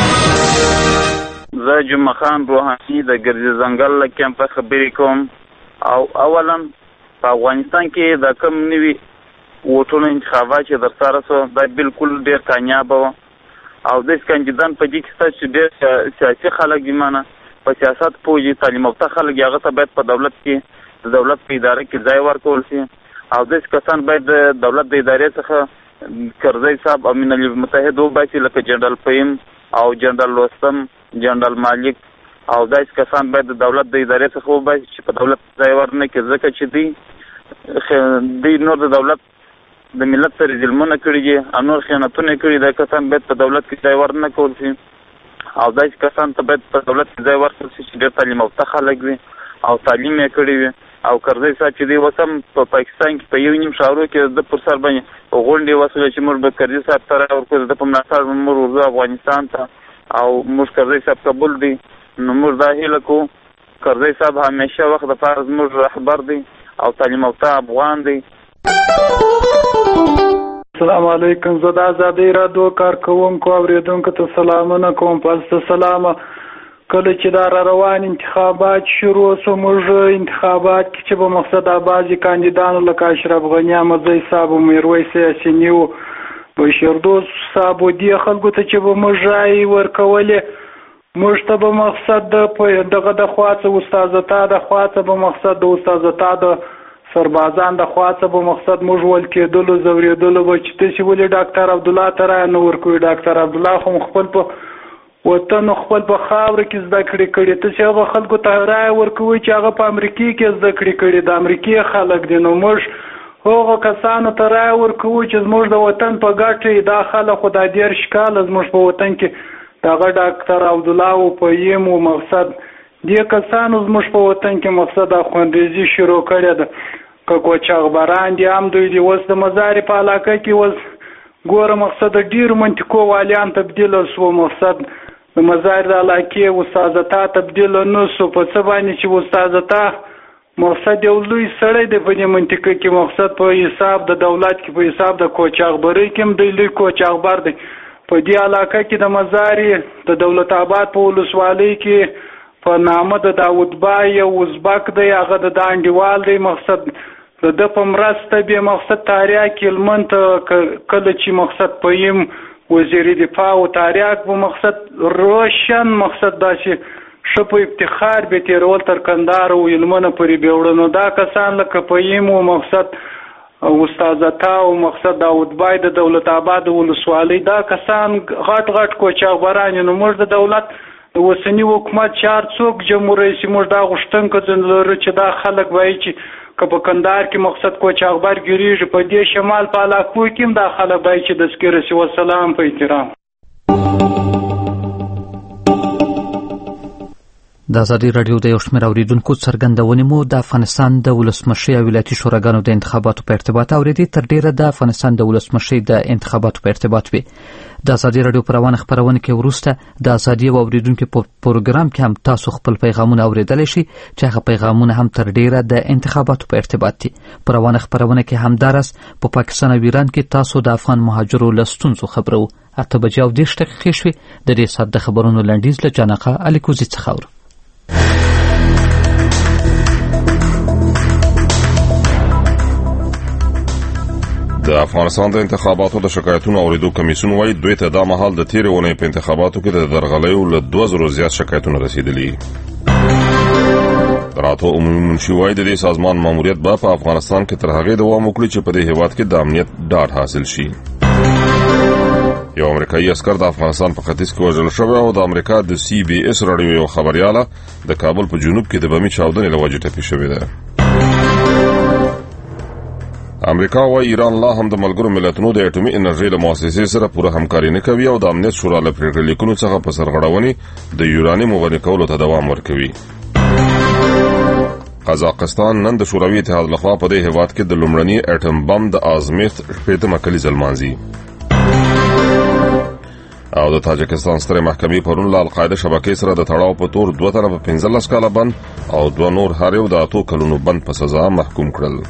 زه جمعه خان روحاني د ګرځي ځنګل له کمپ خبرې کوم او اولا په افغانستان کې د کم نوي ووټونو انتخابات چې در سره سو دا بالکل ډېر کامیاب و او د کاندیدان په دې کې ستاسو چې ډېر سیاسي خلک دي مانه په سیاست پوهې تعلیم یافته خلک هغه ته باید په دولت کې د دولت په اداره کې ځای ورکول شي او داسې کسان باید د دولت د ادارې څخه کرزی صاحب او من المتحد وباسي لکه جنرال فهیم او جنرال لوستم جنرال مالک او داسې کسان باید د دولت د ادارې څخه وباسي چې په دولت ځای ورنه کې ځکه چې دوی دوی نور د دولت د ملت سره ظلمونه کړي دي او نور خیانتونه کړي دا کسان باید په دولت کې ځای ورنه کول شي او داسې کسان ته باید په دولت کې ځای ورکړل شي چې ډېر تعلیم یافته خلک وي او تعلیم یې کړی وي او کرزی صاحب چې دی وسم په پاکستان کې په یو نیم شهرو کې د پر سر باندې غونډې وسوله چې موږ به کرزی صاحب ته راورکړو د په ملاتړ موږ ورځو افغانستان ته او موږ کرزی صاحب قبول دی نو موږ دا هیله کوو کرزی صاحب همیشه وخت دپاره زموږ رهبر دی او تعلیم یافته افغان دی. السلام علیکم. زه د ازادۍ راډیو کارکوونکو اورېدونکو ته سلامونه کوم. پس سلامه کله چې دا را روان انتخابات شروع سو موږ انتخابات کې چې په مقصد بعضې کاندیدانو لکه اشرف غني احمدزی صاحب و میرویس یاسیني و بشیردوست صاحب و دې خلکو ته چې به موږ رایې ورکولې موږ ته به مقصد دغه د خوا څه استازتا د خوا څه به مقصد د استازتا د سربازان د خوا څه به مقصد موږ ول کېدلو ځورېدلو به چې تاسې ولې ډاکټر عبدالله ته رایه نه ورکوي. ډاکټر عبدالله خو خپل په وطن خپل په خاوره کې زده کړې کړي تاسې هغه خلکو ته رایه ورکوئ چې هغه په امریکې کې زده کړې کړي د امریکې خلک دي نو موږ هغو کسانو ته رایه ورکوئ چې زموږ د وطن په ګټې دا خلک خو دا دېرش کاله زموږ په وطن کې دغه ډاکټر عبدالله و فهیم و مقصد دې کسانو زموږ په وطن کې مقصد اخوندریزي شروع کړې ده که کوچاغبران دي هم دوی دي اوس د مزارې په علاقه کې اوس ګوره مقصد ډېرو منطقو والیان تبدیله سو مقصد د مزار د علاقې استازتا تبدیل نه سو په څه باندې چې استازتا مقصد یو لوی سړی دی په دې منطقه کې مقصد په حساب د دولت کې په حساب د کوچاغبرۍ کې هم دی لوی کوچاغبر دی په دې علاقه کې د مزارې د دولت آباد په ولسوالۍ کې په نامه د داود بای یو ازبک دی هغه د دا انډیوال دی مقصد د ده په مرسته به مقصد تاریاک هلمند ته کله چې مقصد پیم وزیر دفاع و تاریاک به مقصد روشن مقصد داسې ښه په افتخار به تېرول تر کندهار او هلمند پورې به وړه. نو دا کسان لکه پیم و مقصد استاد عطا او مقصد داود بای د دولت آباد ولسوالۍ دا کسان غټ غټ کوچاغبران نو موږ د دولت د اوسني حکومت چار څوک جمهور رئیس موږ دا غوښتنه کوو چې دا خلک وایي چې که په کندهار کې مقصد کوچاغبر ګیریږي په دې شمال په علاقو کې هم دا خلک وایي چې د سکیرسي وسلام په احترام. د ازادي راډیو د یو شمېر اوریدونکو څرګندونې مو د افغانستان د ولسمشرۍ او ولایتي شوراګانو د انتخاباتو په ارتباط اورېدې. تر ډیره د افغانستان د ولسمشرۍ د انتخاباتو په ارتباط وي. د ازادي راډیو په روانه خپرونه کې وروسته د ازادي او اوریدونکو په پروګرام کې هم تاسو خپل پیغامونه اوریدلی شي چې هغه پیغامونه هم تر ډیره د انتخاباتو په ارتباط دي. په روانه خپرونه کې همدارس په پا پاکستان او ایران کې تاسو د افغان مهاجرو له ستونزو خبرو. اته بجې او دېرش دقیقې شوې. د دې ساعت د خبرونو لنډیز له جانقه الیکوزي څخه اورو. د افغانستان د انتخاباتو د شکایتونو اوریدو کمیسیون وايي دوی ته دا مهال د تیرې اونۍ په انتخاباتو کې د درغلیو له دوه زرو زیات شکایتونه رسیدلي. راته عمومي منشي وايي د دې سازمان ماموریت به په افغانستان کې تر هغې دوام وکړي چې په دې هېواد کې د امنیت ډاډ حاصل شي. یو امریکایي عسکر د افغانستان په ختیځ کې وژل شوی او د امریکا د سی بي اس راډیو یو خبریاله د کابل په جنوب کې د بمي چاودنې له وجې ټپي شوې ده. امریکا وايي ایران لا هم د ملګرو ملتونو د اټومي انرژۍ له مؤسسې سره پوره همکاري نه کوي او د امنیت شورا له پریکړې لیکونو څخه په سرغړونې د یورانیم غني کولو ته دوام ورکوي. قزاقستان نن د شوروي اتحاد لخوا په دې هېواد کې د لومړني اټم بم د ازمیښت شپېتمه کلیزه لمانځي. او د تاجکستان سترې محکمې پرون له القاعده شبکې سره د تړاو په تور دوه تنه په پنځلس کاله بند او دوه نور هر یو د اتو کلونو بند په سزا محکوم کړل.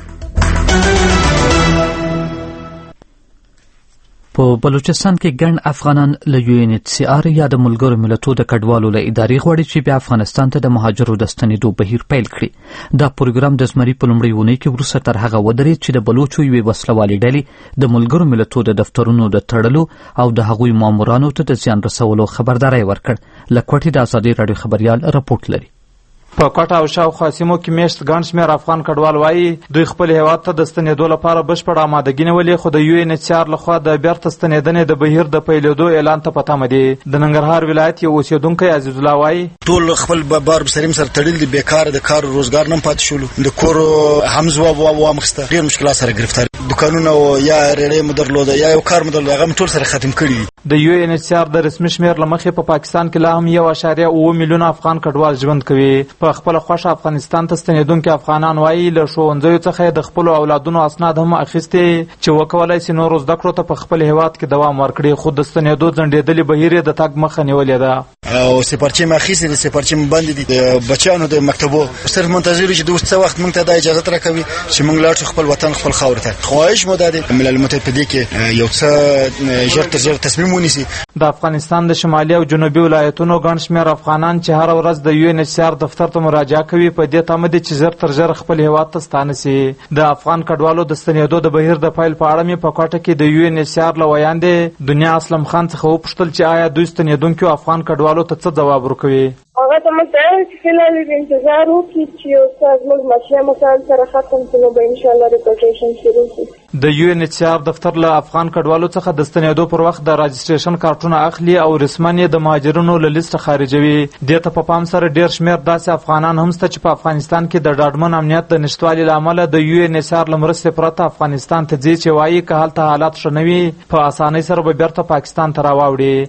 په بلوچستان کې ګڼ افغانان له یو ان ایچ سی آر یا د ملګرو ملتونو د کډوالو له ادارې غواړي چې بیا افغانستان ته د مهاجرو د ستنېدو بهیر پیل کړي. دا پروګرام د زمري په لومړۍ اونۍ کې وروسته تر هغه ودرېد چې د بلوچو یوې وسلوالې ډلې د ملګرو ملتونو د دفترونو د تړلو او د هغوی مامورانو ته د زیان رسولو خبرداری ورکړ. له کوټې د ازادي راډیو خبریال رپورټ لري. په کوټه او شاوخوا سیمو کې میشت ګڼ شمېر افغان کډوال وایي دوی خپل هېواد ته د ستنېدو لپاره بشپړه آمادګي نیولې، خو د یو ان ایچ سی آر لخوا د بیرته ستنېدنې د بهیر د پیلېدو اعلان ته په تمه دي. د ننګرهار ولایت یو اوسېدونکی عزیز الله وایي ټول خپل بار بسریم سره تړل دي، بیکار د کار روزګار نه پاتې شولو، د کور هم ځواب وامخسته، ډېر مشکلات سره گرفتار، دکانونه یا ریړې مو درلوده یا یو کار مو درلوده، هغه ټول سره ختم کړي. د یو ان ایچ سی آر د رسمي شمېر له مخې په پاکستان کې لا هم یو اعشاریه اوه میلیونه افغان کډوال ژوند کوي. په خپله خوښه افغانستان ته ستنېدونکي افغانان وایي له ښوونځیو څخه د خپلو اولادونو اسناد هم اخیستي چې وکولی سي نورو زده کړو ته په خپل هېواد کې دوام ورکړي، خو د ستنېدو ځنډېدلې بهیر یې د تګ مخه نیولې ده. او سپارچې مې اخیستې دي، سپارچې مې بندې دي د بچیانو د مکتبو، صرف منتظر یو چې د اوس څه وخت موږ ته دا اجازت راکوي چې موږ لاړ شو خپل وطن خپل خاورې ته. خواهش مو دا دی ملل متحد په دې کې یو څه ژر تر ژره تصمیم ونیسي. د افغانستان د شمالي او جنوبي ولایتونو ګڼ شمېر افغانان چې هره ورځ د یو ان ایچ سی آر دفتر ته مراجعه کوي په دې تمه دي چې ژر تر ژره خپل هېواد ته ستانه سي. د افغان کډوالو د ستنېدو د بهیر د پیل په اړه مې په کوټه کې د یو ان ایچ سی آر له ویاندې دنیا اسلم خان څخه وپوښتل چې آیا دوی ستنېدونکو افغان کډوالو ته څه ځواب ورکوي. هغه ته موږ ته وایي چې فلحال دې انتظار وکړي چې یو څه زموږ مسله مسایل سره ختم شي، نو به انشاءالله ریپورټیشن شروع شي. د یو ان ایچ سی آر دفتر له افغان کډوالو څخه د ستنېدو پر وخت د راجسټریشن کارتونه اخلي او رسماً یې د مهاجرینو له لیسته خارجوي. دې ته په پام سره ډېر شمېر داسې افغانان هم شته چې په افغانستان کې د ډاډمن امنیت د نشتوالي له امله د یو ان ایچ سی آر له مرستې پرته افغانستان ته ځي، چې وایي که هلته حالات ښه نه وي په اسانۍ سره به بیرته پاکستان ته راواوړي.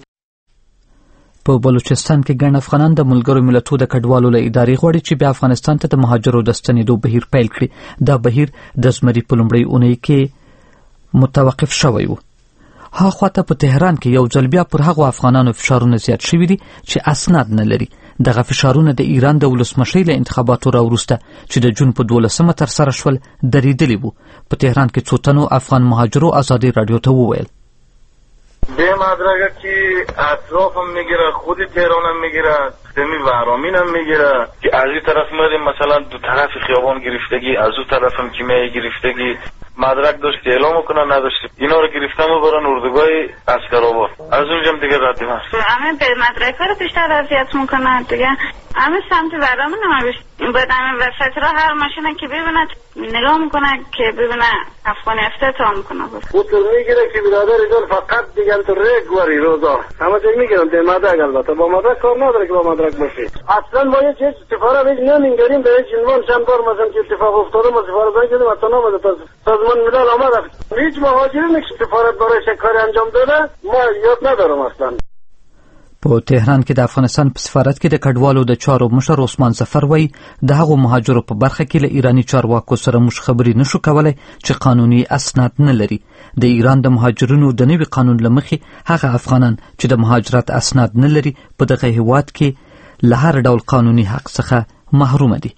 په بلوچستان کې ګڼ افغانان د ملګرو ملتونو د کډوالو له ادارې غواړي چې بیا افغانستان ته د مهاجرو د ستنېدو بهیر پیل کړي. دا بهیر د زمري په لومړۍ اونۍ کې متوقف شوی و. هاخوا ته په تهران کې یو ځل بیا پر هغو افغانانو فشارونه زیات شوي دي چې اسناد نه لري. دغه فشارونه د ایران د ولسمشرۍ له انتخاباتو راوروسته چې د جون په دولسمه ترسره شول درېدلي وو. په تهران کې څو تنو افغان مهاجرو ازادي راډیو ته وویل به مدرکه که اطراف هم میگیره، خود تهران هم میگیره، سمی ورامین هم میگیره که از این طرف میادیم مثلا دو طرف خیابان گرفتگی، از اون طرف هم کیمیایی گرفتگی، مدرک داشت اعلام کنن نداشت، اینا رو گرفتن و برن اردوگاه عسکرآباد، از اونجا هم دیگه ردیم هست. همه به مدرک ها رو بیشتر اذیت میکنن دیگه، همه سمت ورامین هم بدن وسط را هر ماشین که ببینه نگاه میکنه که ببینه افغان افتتاح میکنه. خودتون میگیره که برادر ایدار فقط دیگن تو ریگ وری روزا همه تایی میگیرن به مدرک، البته با مدرک کار نداره که با مدرک باشی. اصلا ما یه چیز سفاره بیش نمیگریم به هیچ عنوان شنبار مثلا که اتفاق افتاده ما سفاره زنگ کردیم حتی نامده تا سازمان ملل آمده هیچ مهاجری نیست سفارت برای شکاری انجام داده ما یاد ندارم اصلا. په تهران کې د افغانستان په سفارت کې د کډوالو د چارو مشر عثمان ظفر وایي د هغو مهاجرو په برخه کې له ایراني چارواکو سره موږ خبرې نشو کولی چې قانوني اسناد نه لري. د ایران د مهاجرینو د نوي قانون له مخې هغه افغانان چې د مهاجرت اسناد نه لري په دغه هیواد کې له هر ډول قانوني حق څخه محروم دي.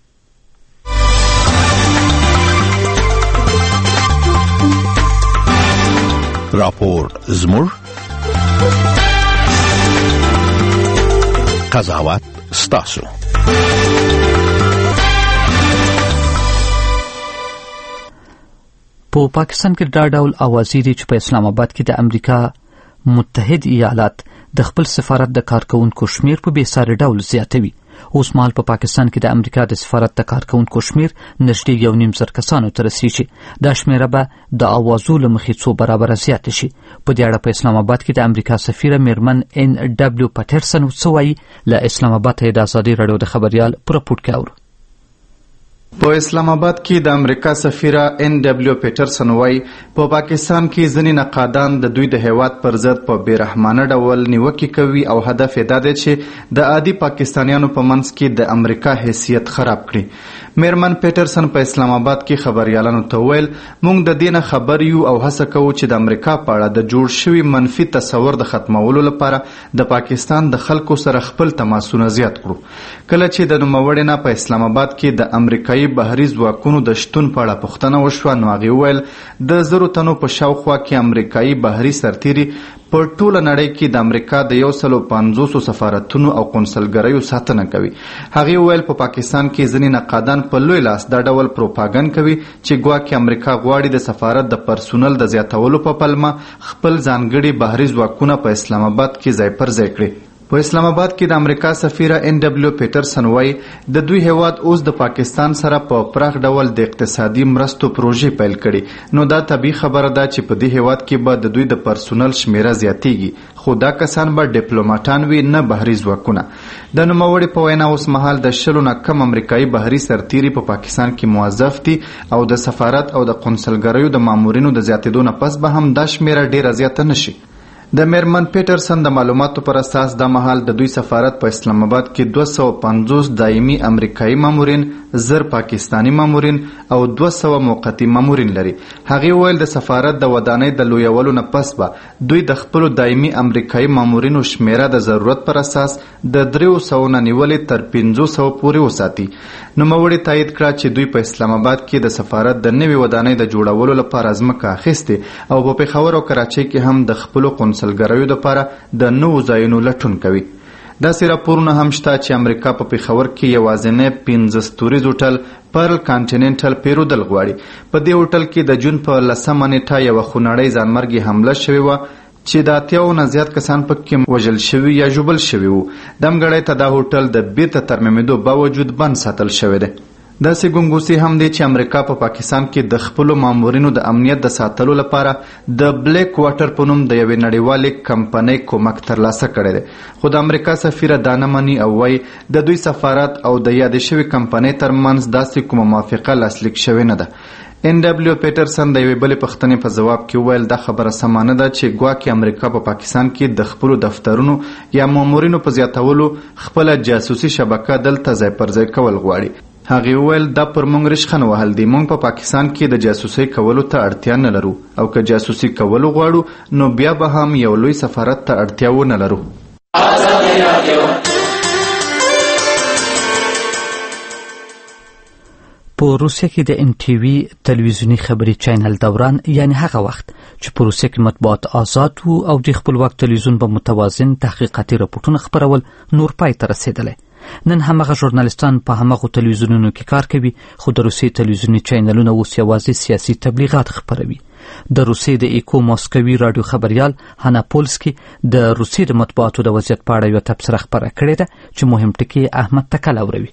راپور زموږ قضاوت ستاسو. په پاکستان کې دا ډول اوازې دي چې په اسلام آباد کې د امریکا متحد ایالات د خپل سفارت د کارکونکو شمیر په بېساري ډول زیاتوي. اوس مهال په پاکستان کې د امریکا د سفارت د کارکونکو شمیر نږدې یو نیم زر کسانو ته رسیږي. دا شمیره به د اوازو له مخې څو برابره زیاته شي. په دې اړه په اسلام آباد کې د امریکا سفیره میرمن ان ډبلیو پټرسن څه وایي؟ له اسلام آباد ته د ازادي راډیو د خبریال په راپورټ کې اورو. په اسلام آباد کې د امریکا سفیره ان ډبلیو پیټرسن وایي په پاکستان کې ځینې نقادان د دوی د هیواد پر ضد په بیرحمانه ډول نیوکې کوي او هدف یې دا دی چې د عادي پاکستانیانو په منځ کې د امریکا حیثیت خراب کړي. میرمن پیټرسن په اسلام آباد کې خبریالانو ته وویل موږ د دې نه خبر یو او هڅه کوو چې د امریکا په اړه د جوړ شوي منفي تصور د ختمولو لپاره د پاکستان د خلکو سره خپل تماسونه زیات کړو. کله چې د نوموړې نه په اسلام آباد کې د امریکایي بهري ځواکونو د شتون په اړه پوښتنه وشوه نو هغې وویل د زرو تنو په شاوخوا کې امریکایي بهري سرتیري په ټوله نړۍ کې د امریکا د یو سلو پنځوسو سفارتونو او قونسلګریو ساتنه کوي. هغې وویل په پاکستان کې ځینې نقادان په لوی لاس دا ډول پروپاګند کوي چې ګواکې امریکا غواړي د سفارت د پرسونل د زیاتولو په پلمه خپل ځانګړي بهري ځواکونه په اسلام آباد کې ځای پر ځای کړي. په اسلام آباد کې د امریکا سفیره ان ډبلیو پیټرسن وایي د دوی هیواد اوس د پاکستان سره په پراخ ډول د اقتصادي مرستو پروژې پیل کړي نو دا طبیعي خبره ده چې په دې هیواد کې به د دوی د پرسونل شمیره زیاتیږي خو دا کسان به ډیپلوماټان وي نه بهري ځواکونه. د نوموړي په وینا اوس مهال د شلو نه کم امریکایي بهري سرتیري په پاکستان کې موظف دي او د سفارت او د قونسلګریو د مامورینو د زیاتېدو نه پس به هم دا شمیره ډیره زیاته نشي. د میرمن پیټرسن د معلوماتو پر اساس د مهال د دوی سفارت په اسلام آباد کې دوه سوه پنځوس دایمي امریکایي مامورین، زر پاکستانی مامورین او دوه سوه موقتي مامورین لري. هغې وویل د سفارت د ودانۍ د لویولو نه پس به دوی د خپلو دایمي امریکایي مامورینو شمیره د ضرورت پر اساس د دریو سوو نه نیولې تر پنځو سوو پورې وساتي. نوموړي تایید کړه چې دوی په اسلام آباد کې د سفارت د نوې ودانۍ د جوړولو لپاره ځمکه اخیستې او په پېښور او کراچۍ کې هم د خپلو قونسلګریو دپاره د نوو ځایونو لټون کوي. داسې راپورونه هم شته چې امریکا په پېښور کې یوازینی پنځه ستوریز هوټل پرل کانټیننټل پیرودل غواړي. په دې هوټل کې د جون په لسمه نیټه یوه خونړۍ ځانمرګي حمله شوې وه چې د اتیاو نه زیات کسان پکې وژل شوي یا ژوبل شوي وو. دمګړۍ ته دا هوټل د بیرته ترمیمېدو باوجود بند ساتل شوی دی. داسې ګنګوسې هم دی چې امریکا په پا پاکستان کې د خپلو مامورینو د امنیت د ساتلو لپاره د بلیک واټر په نوم د یوې نړیوالې کمپنۍ کومک ترلاسه کړی دی. خو د امریکا سفیره دا نه مني او وایي د دوی سفارت او د یادې شوې کمپنۍ ترمنځ داسې کومه موافقه لاسلیک شوې نه ده. ان ډبلیو پیټرسن د یوې بلې پوښتنې په ځواب کې وویل دا خبره سمه نه ده چې ګواکې امریکا په پا پاکستان کې د خپلو دفترونو یا مامورینو په زیاتولو خپله جاسوسي شبکه دلته ځای پر ځای کول غواړي. هغې وویل دا پر موږ ریشخند وهل دي. موږ په پا پاکستان کې د جاسوسۍ کولو ته اړتیا نه لرو او که جاسوسي کولو غواړو نو بیا به هم یو لوی سفارت ته اړتیا ونه لرو. په په روسیه کې د ام ټي وي تلویزیونی خبري چینل دوران یعنی هغه وخت چې په روسیه کې مطبوعات آزاد وو او د خپلواک تلویزیون په متوازن تحقیقاتي راپورټونه خپرول نور پای ته رسیدلی. نن همغه ژورنالیستان په همغو تلویزیونونو کې کار کوي، خو د روسیې تلویزیوني چینلونه اوس یوازې سیاسي تبلیغات خپروي. د روسیې د ایکو ماسکوي راډیو خبریال هانا پولسکي د روسیې د مطبوعاتو د وضعیت په اړه یوه تبصره خپره کړې ده چې مهم ټکي احمد تکل اوروي.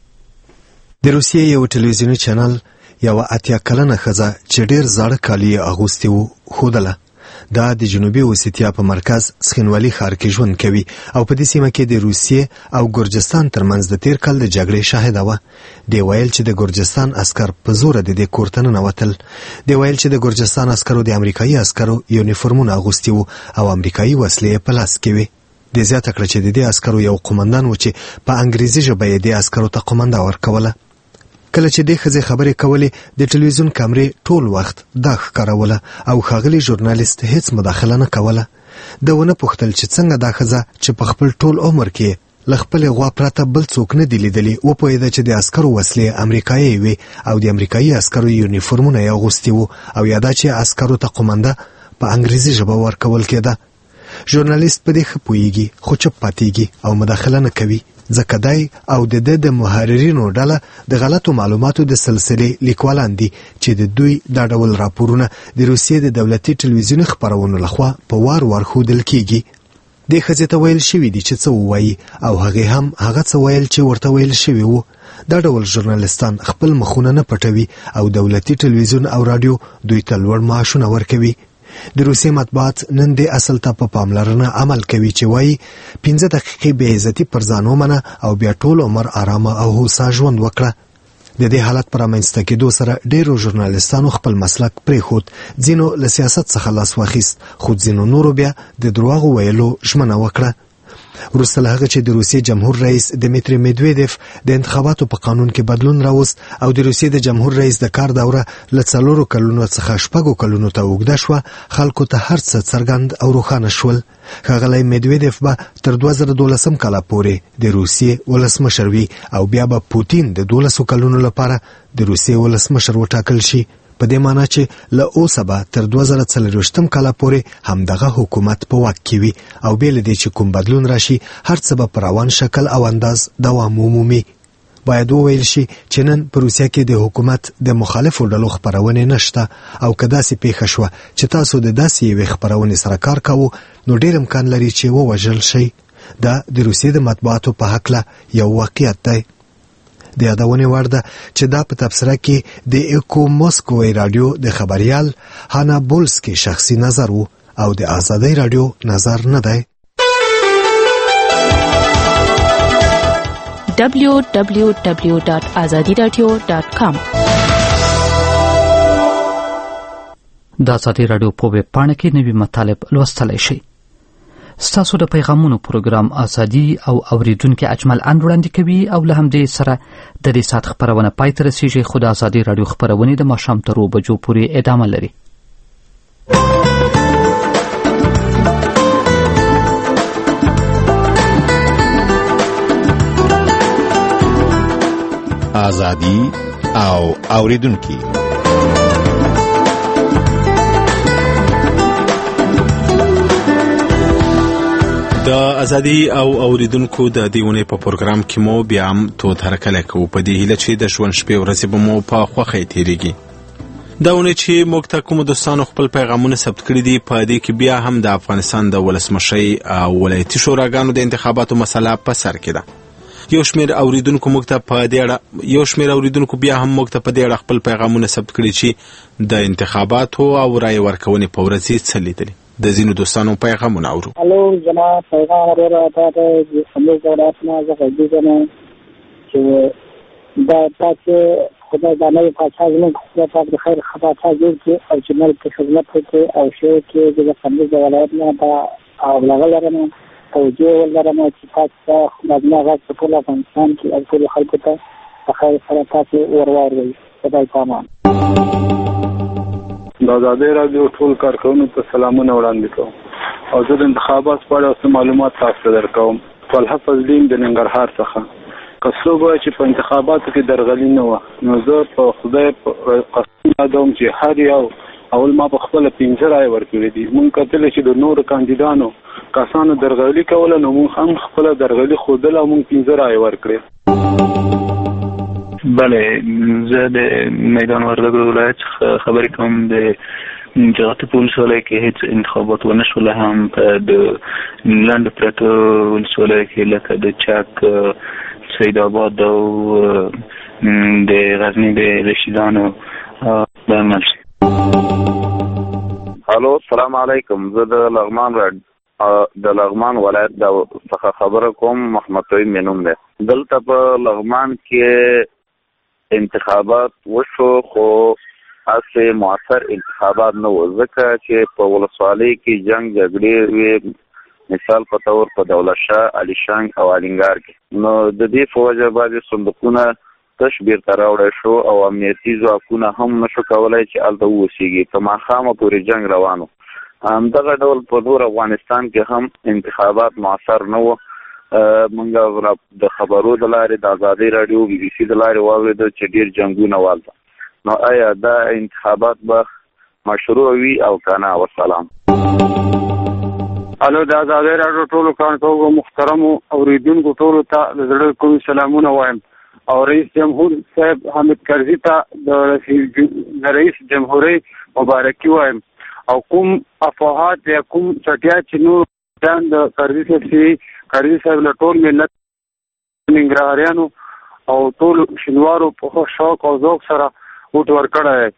د روسیې یو تلویزیونی چینل یوه اتیا کلنه ښځه چې ډېر زاړه کالي یې اغوستي وو ښودله. دا د جنوبي اوسیتیا په مرکز سخینوالي ښار کې ژوند کوي او په دې سیمه کې د روسیې او ګرجستان ترمنځ د تیر کال د جګړې شاهده وه. دی ویل چې د ګرجستان عسکر په زوره د دې کور ته ننوتل. دی ویل چې د ګرجستان عسکرو د امریکایي عسکرو یونیفورمونه اغوستي وو او امریکایي وسلې یې په لاس کې وې. د زیاته کړه چې د دې عسکرو یو قومندان و چې په انګریزي ژبه یې دې عسکرو ته قومنده ورکوله. کله چې دې ښځې خبرې کولې د ټلویزیون کمرې ټول وخت دا ښکاروله او ښاغلي ژورنالیست هیڅ مداخله نه کوله. ده ونه پوښتل چې څنګه دا ښځه چې په خپل ټول عمر کې له خپلې غوا پرته بل څوک نه دي لیدلي وپوهېده چې د عسکرو وسلې امریکایي وې او د امریکایي عسکرو یونیفورمونه یې اغوستي وو او یا دا چې عسکرو ته قومنده په انګریزي ژبه ورکول کېده. ژورنالیست په دې ښه پوهېږي خو چپ پاتېږي او مداخله نه کوي، ځکه دی او د ده د محررینو ډله د غلطو معلوماتو د سلسلې لیکوالان دي چې د دوی دا ډول راپورونه د روسیې د دولتي ټلویزیوني خپرونو لخوا په وار وار ښودل کېږي. دې ښځې ته ویل شوي دي چې څه ووایي او هغې هم هغه څه ویل چې ورته ویل شوي وو. دا ډول ژورنالیستان خپل مخونه نه پټوي او دولتي ټلویزیون او راډیو دوی ته لوړ معاشونه ورکوي. د روسیې مطبوعات نن دې اصل ته په پاملرنه عمل کوي چې وایي پنځه دقیقې بې عزتي پر ځان ومنه او بیا ټول عمر آرامه او هوسا ژوند وکړه. د دې حالت پر رامنځته کېدو سره ډېرو ژورنالیستانو خپل مسلک پرېښود، ځینو له سیاست څخه لاس واخیست، خو ځینو نورو بیا د دروغو ویلو ژمنه وکړه. وروسته له هغه چې د روسیې جمهور رئیس دمیتری میدویدیف د انتخاباتو په قانون کې بدلون راوست او د روسیې د جمهور رئیس د کار دوره له څلورو کلونو څخه شپږو کلونو ته اوږده شوه، خلکو ته هر څه څرګند او روښانه شول. ښاغلی میدویدیف به تر دوه زره دولسم کاله پورې د روسیې ولسمشر وي او بیا به پوتین د دولسو کلونو لپاره د روسیې ولسمشر وټاکل شي. په دې معنی چې له اوسه به تر دوه زره څلرویشتم کاله پورې همدغه حکومت په واک کې وي او بې له دې چې کوم بدلون راشي هر څه به په روان شکل او انداز دوام ومومي. باید وویل شي چې نن په روسیه کې د حکومت د مخالفو ډلو خپرونې نشته او که داسې پیښه شوه چې تاسو د داسې یوې خپرونې سره کار کوو نو ډېر امکان لري چې ووژل شئ. دا د روسیې د مطبوعاتو په هکله یو واقعیت دی. د یادونې وړ ده چې دا په تبصره کې د ایکو ماسکوي راډیو د خبریال هانا بولسکي شخصي نظر وو او د آزادۍ راډیو نظر نه دی. دبلیو دبلیو دبلیو ډاټ ازادي راډیو ډاټ کام د آزادۍ راډیو په ویب پاڼه کې نوي مطالب لوستلی شئ. ستاسو د پیغامونو پروګرام ازادي او اوریدونکو اجمل ان وړاندې کوي او له همدې سره د دې سات خبرونه پای ته رسیږي. خو د ازادي راډیو خبرونه د ماښام تر اوه بجو پورې ادامه لري. ازادي او اوریدونکو د ازادي او اوریدونکو د دیونه په پروګرام کې مو بیا هم تو ترکله کوو په دې هیله چې د ژوند شپې ورځې به مو په خوښۍ تیریږي. داونه چې موږ ته کوم دوستانو خپل پیغامونه ثبت کړي دي په دې کې بیا هم د افغانستان د ولسمشي او ولایتي شوراګانو د انتخاباتو مسله په سر کې ده. یو شمېر اوریدونکو موږ ته په دې اړه یو شمېر اوریدونکو بیا هم موږ ته په دې اړه خپل پیغامونه ثبت کړي چې د انتخاباتو او رای ورکونې په ورځ څه لیدلي. د ځینو دوستانو پیغامونه اورو. الو جناب پیغام ورته راته د سمې ځوړاتنه زه دې چې دا تاسو خدای دا نه پاتې زموږ خدای د خیر خبرته جوړ کړي او چې موږ په خدمت کې او شی کې د سمې ځوړاتنه دا او لغلرنه توجه ولرنه چې تاسو خدای غږ په ټول افغانستان کې او ټول خلکو ته په خیر سره تاسو ورواروي. خدای پامان. د آزادۍ راډیو ټول کارکونکو ته سلامونه وړاندې کوم او زه د انتخاباتو په اړه معلومات تاسو ته درکوم. طلحه فضلین د ننګرهار څخه. که څوک وایي چې په انتخاباتو کې درغلي نه وه نو زه په خدای قسم یادوم چې هر یو اول ما په خپله پنځه رایې ورکړې دي. مونږ کتلی چې د نورو کاندیدانو کسانو درغلي کوله نو مونږ هم خپله درغلي ښودله او مونږ پنځه رایې ورکړې. بله زه د میدان وردګو ولایت څخه خبرې کوم. د جغتو په ولسوالۍ کې هېڅ انتخابات ونه شوله، هم په د لنډو پرتو ولسوالیو کې لکه د چک، سید آباد او د غزني د رشیدانو به عمل شي. الو السلام علیکم. زه د لغمان د لغمان ولایت څخه خبره کوم. محمد طیب مې نوم دی. دلته په لغمان کې انتخابات وشو خو هسې مؤثر انتخابات نه و، ځکه چې په ولسوالۍ کې جنګ جګړې وې، مثال په طور په دولت شاه، علي شنګ او الینګار کې. نو د دې په وجه بعضې صندوقونه تش بیرته راوړی شو او امنیتي ځواکونه هم نشو کولی چې هلته واوسېږي. په ماښامه پورې جنګ روان و. همدغه ډول په نور افغانستان کې هم انتخابات مؤثر نه و. موږ د خبرو د لارې د ازادۍ راډیو بي بي سي د لارې واورېده چې ډېر جنګونه والته. نو آیا دا انتخابات به مشروع وي او که نه؟ وسلام. الو د ازادۍ راډیو ټولو کارکوونکو محترمو اورېدونکو ټولو ته د زړه کومې سلامونه وایم او رئیس جمهور صاحب حامد کرزي ته د رئیس جمهورۍ مبارکي وایم او کوم افواهات یا کوم چټیات چې نور ځان د کرزي صاحب چې کرزي صاحب له ټول ملت ننګرهاریانو او ټول شینوارو په شوق او ذوق سره ووټ ورکړی دی.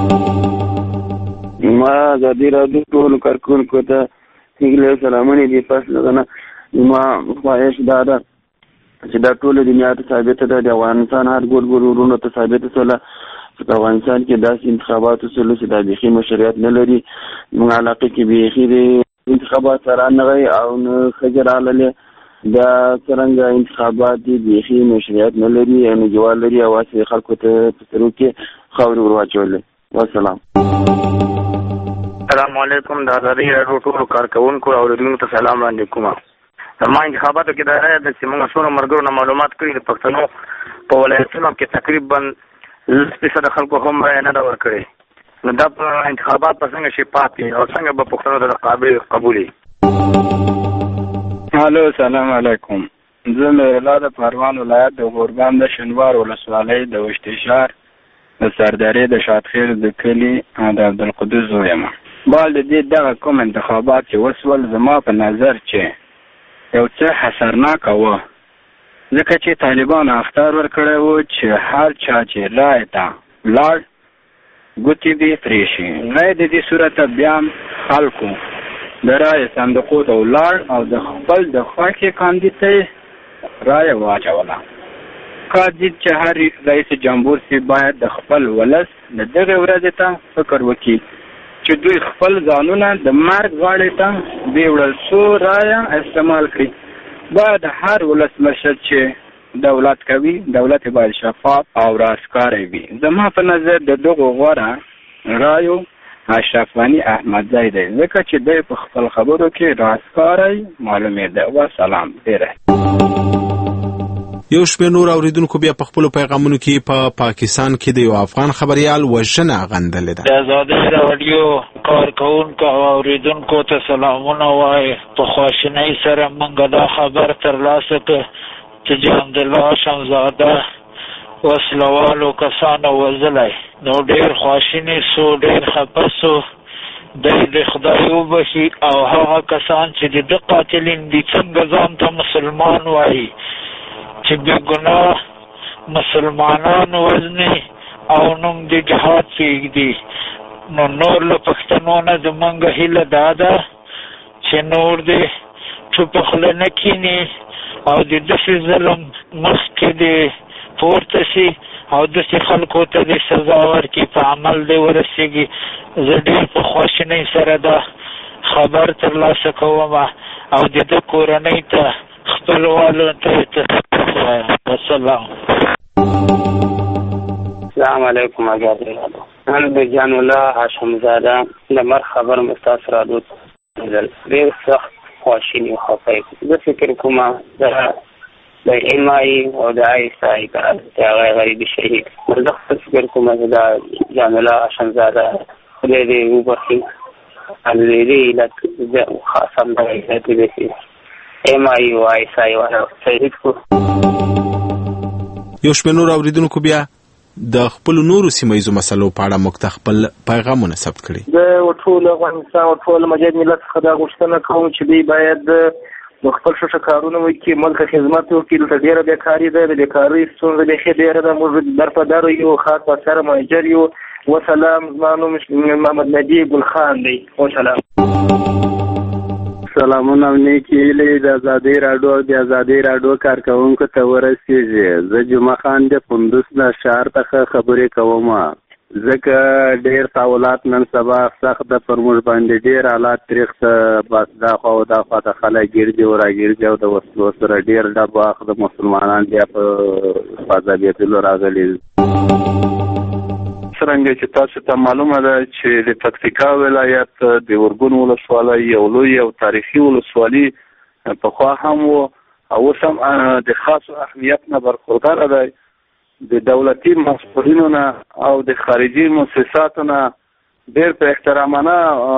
ما ازادي راډیو ټولو کارکوونکو ته هیلې سلامونه دي. پس نه ما خواهش دا ده چې دا ټول دنیا ته ثابته ده، د افغانستان هر ګوټ ګوټ ورونو ته ثابته شوله چې په افغانستان کې داسې انتخابات وسوله چې دا بیخي مشروعیت نه لري. موږ علاقه کې بیخي د انتخابات سره نغی او نه ښځې راغللې. دا څرنګه انتخابات دي بیخي مشروعیت نه لري او نه جواز لري او هسې خلکو ته په سرو کې خاورې ور واچولې. وسلام. السلام علیکم. د ازادۍ راډیو ټولو کارکوونکو او اورېدونکو ته سلام وړاندې کوم. زما انتخاباتو کې دا رایه ده چې موږ څومره ملګرو نه معلومات کړي د پښتنو په ولایتونو کې تقریبا لس فیصده خلکو هم رایه نه ده ورکړې. نو دا په انتخابات به څنګه شفاف وي او څنګه به پښتنو ته د قابل قبول وي؟ الو السلام علیکم. زه له د پروان ولایت د غوربند د شینوار ولسوالۍ د وشتي ښار د سردارې د شاتخیل د کلي د عبدالقدوس زوی یم. بال د دې دغه کوم انتخابات چې وسول زما په نظر چې یو څه حسرناکه وه، ځکه چې طالبانو اختار ورکړی و چې هر چا چې رایې ته لاړ ګوتې دې پرې شي. غیر د دې صورته بیا خلکو د رایې صندوقو ته ولاړ او د خپل د خوښې کاندید ته رایه واچوله. کاندید چې هر رئیس جمهور سي باید د خپل ولس د دغې ورځې ته فکر وکړي چې دوی خپل ځانونه د مرګ غاړې ته بیوړل څو رایه استعمال کړي. باید هر ولسمشر چې دولت کوي دولت باید شفاف او راسکاره وي. زما په نظر د دغو غوره رایو اشرف غني احمدزی دی، ځکه چې دی په خپل خبرو کې راسکاری معلومېده. وسلام. ډېره یو شمېر نور اورېدونکو بیا په خپلو پیغامونو کې په پا پاکستان کې د یو افغان خبریال وژنه غندلې ده. د ازادۍ راډیو کارکوونکو او اورېدونکو ته سلامونه وایي. په خواشینۍ سره موږ دا خبر ترلاسه کړ چې جهانالله شمزاده وسلوالو کسانو وژلی. نو ډېر خواشینی سو، ډېر خفه سو. دی د خدای وبخي او هغه کسان چې د ده قاتلین دي څنګه ځان ته مسلمان وایي چې بې ګناه مسلمانان وژني او نوم د جهاد پرېږدي. نو نور له پښتنو نه زموږ هیله دا ده چې نور دې چوپه خوله نه کښېني او د داسې ظلم مخکې دې پورته سي او داسې خلکو ته دې سزا ورکړي، په عمل دې ورسېږي. زه ډېر په خواشینۍ سره دا خبر ترلاسه کوم او د ده کورنۍ ته خپلوالو ته وسلام. السلام علیکم. ازادۍ راډیو. انا د جان الله هاشمزاده د مر خبر مستاس راډیو ډېر سخت خواشیني او خفه یم. زه فکر کوم دا د ایم آی او د آی اس آی د هغه غریبي شهید زه خپل فکر کوم چې دا جان الله هاشمزاده خدای دې وبخښي الویری علت خاصم د علت دې ایم آی او آی اس آی ولا شهید کو یو شمېر نور اوریدونکو بیا د خپل نورو سیمایزو مسلو په اړه موږ ته خپل پیغامونه ثبت کړي. د ټول افغانستان او ټول مجاهد ملت څخه دا غوښتنه کوم چې دوی باید د خپل ښه کارونه وکړي، ملک خدمت وکړي. دلته ډېره بیکاري ده، د بیکارۍ ستونزه بیخي ډېره ده. موږ درپدر یو، خاص بسر مهاجر یو. وسلام، زما نوم محمد نبی ګل خان دی. وسلام. سلامونه او نیکې هیلې د ازادۍ راډیو او د ازادۍ راډیو کارکوونکو ته ورسېږي. زه جمعه خان د کندوز نه ښار څخه خبرې کوم، ځکه ډېر تحولات نن سبا سخت ده پر موږ باندې، ډېر حالات تریخ ده. بس دا خوا او دا خوا ته خلک ګرځي او راګرځي او د وسلو سره ډېر ډب وخت د مسلمانان بیا په فضابېدلو راغلي. څرنګه چې تاسو ته معلومه ده چې د پکتیکا ولایت د ورګون ولسوالۍ یو لوی او تاریخي ولسوالي پخوا هم و او اوس هم د خاصو اهمیت نه برخورداره دی. د دولتي مسؤلینو نه او د خارجي مؤسساتو نه ډېر په احترامانه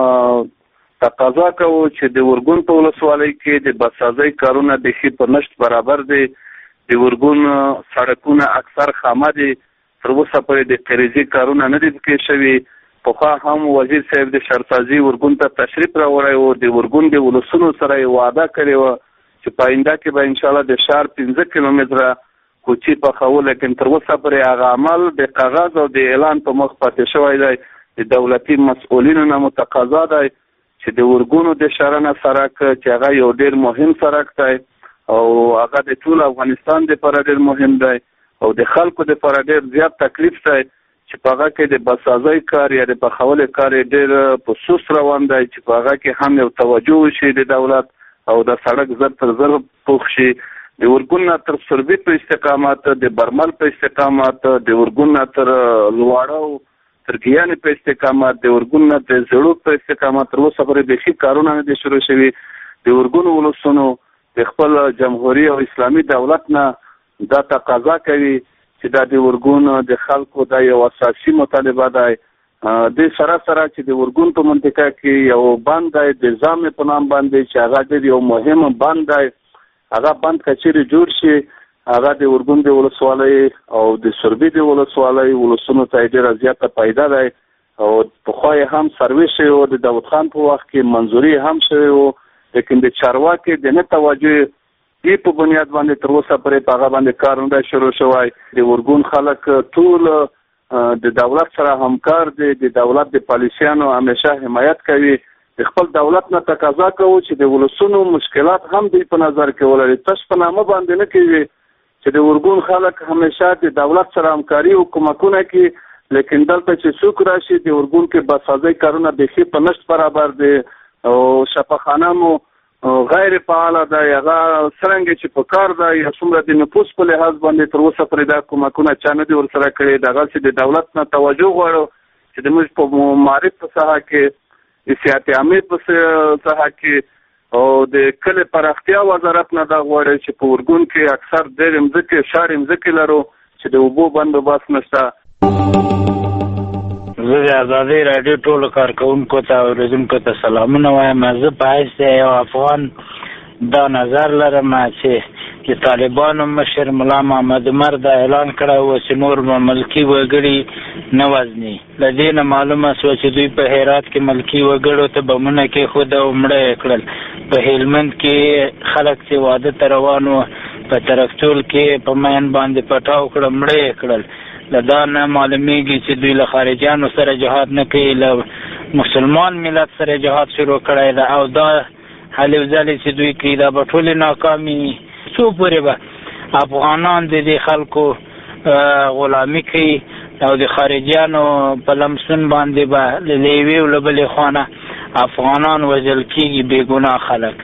تقاضا کوو چې د ورګون په ولسوالۍ کې د بسازۍ کارونه بیخي په نشت برابر دي. د ورګون سړکونه اکثر خامه دي، تر اوسه پورې د قریزي کارونه نه دي پکې شوي. پخوا هم وزیر صاحب د شهرسازي ورګون ته تشریف راوړی و، د ورګون د ولسونو سره یې وعده کړې وه چې په آینده کې به انشاءالله د ښار پنځه کیلومتره کوچي پخوو، لیکن تر اوسه پورې هغه عمل د کاغذ او د اعلان په مخ پاتې شوی دی. د دولتي مسؤلینو نه متقاضا دی چې د ورګونو د شرنه سړک چې هغه یو ډېر مهم سړک دی او هغه د ټول افغانستان دپاره ډېر مهم دی او د خلکو دپاره ډېر زیات تکلیف دی چې په هغه کې د بسازۍ کار یا د پخولې کار یې ډېر په سست روان دی چې په هغه کې هم یو توجه وشي د دولت او د سړک زر تر زر پوخ شي. د ورګون نه تر سربي په استقامت، د برمل په استقامت، د ورګون نه تر لواړو تر ګیانې په استقامت، د ورګون نه د زړوک په استقامت تر اوسه پورې بیخي کارونه نه دي شروع شوي. د ورګون ولسونو د خپل جمهوري او اسلامي دولت نه دا تقاضا کوي چې دا د ورګون د خلکو دا یو اساسي مطالبه دی. د سره سره چې د ورګون په منطقه کې یو بند دی د ځامې په نام باندې چې هغه ډېر یو مهم بند دی، هغه بند که چیرې جوړ شي هغه د ورګون د ولسوالۍ او د سربي د ولسوالۍ ولسونو ته ډېره زیاته پیدا دی او پخوا یې هم سروې شوی و، د داود خان په وخت کې منظوري هم شوی و، لیکن د چارواکي د نه توجه دې په بنیاد باندې تر اوسه پورې په هغه باندې کار نه دی شروع شوی. د ورګون خلک ټول د دولت سره همکار دي، د دولت د پالیسیانو همیشه حمایت کوي. د خپل دولت نه تقاضا کوو چې د ولسونو مشکلات هم دوی په نظر کې ولري، تش په نامه باندې نه کوي چې د ورګون خلک همیشه د دولت سره همکاري او کومکونه کوي، لیکن دلته چې څوک راشي د ورګون کې بسازۍ کارونه بیخي په نشت برابر دي او شفاخانه مو غیر فعاله ده. هغه څرنګه چې په کار ده یا څومره د نفوس په لحاظ باندې تر اوسه پورې دا کومکونه چا نه دي ورسره کړي. دغسې د دولت نه توجه غواړو چې د موږ په معارف په ساحه کې، د صحت عامې په ساحه کې او د کلي پراختیا وزارت نه دا غواړي چې په ورګون کې اکثر ډېر مځکې شار مځکې لرو چې د اوبو بندوبست نشته. زه د ازادۍ راډیو ټولو کارکوونکو ته او اورېدونکو ته سلامونه وایم. زه په حیث د یو افغان دا نظر لرم چې د طالبانو مشر ملا محمد عمر دا اعلان کړی و چې نور به ملکي وګړي نه وزني. له دې نه معلومه شوه چې دوی په هرات کې ملکي وګړو ته بمونه کېښوده او مړه یې کړل. په هلمند کې خلک چې واده ته روان وو په ترکتول کې په مین باندې پټاو کړه، مړه یې کړل. له دا نه معلومیږي چې دوی له خارجیانو سره جهاد نه کوي، له مسلمان ملت سره جهاد شروع کړی ده او دا هلې ځلې چې دوی کوي دا به ټولې ناکامي. څو پورې به افغانان د دې خلکو غلامي کوي او د خارجیانو په لمسون باندې به له یوې او له بلې خوا نه افغانان وژل کېږي بې ګناه خلک.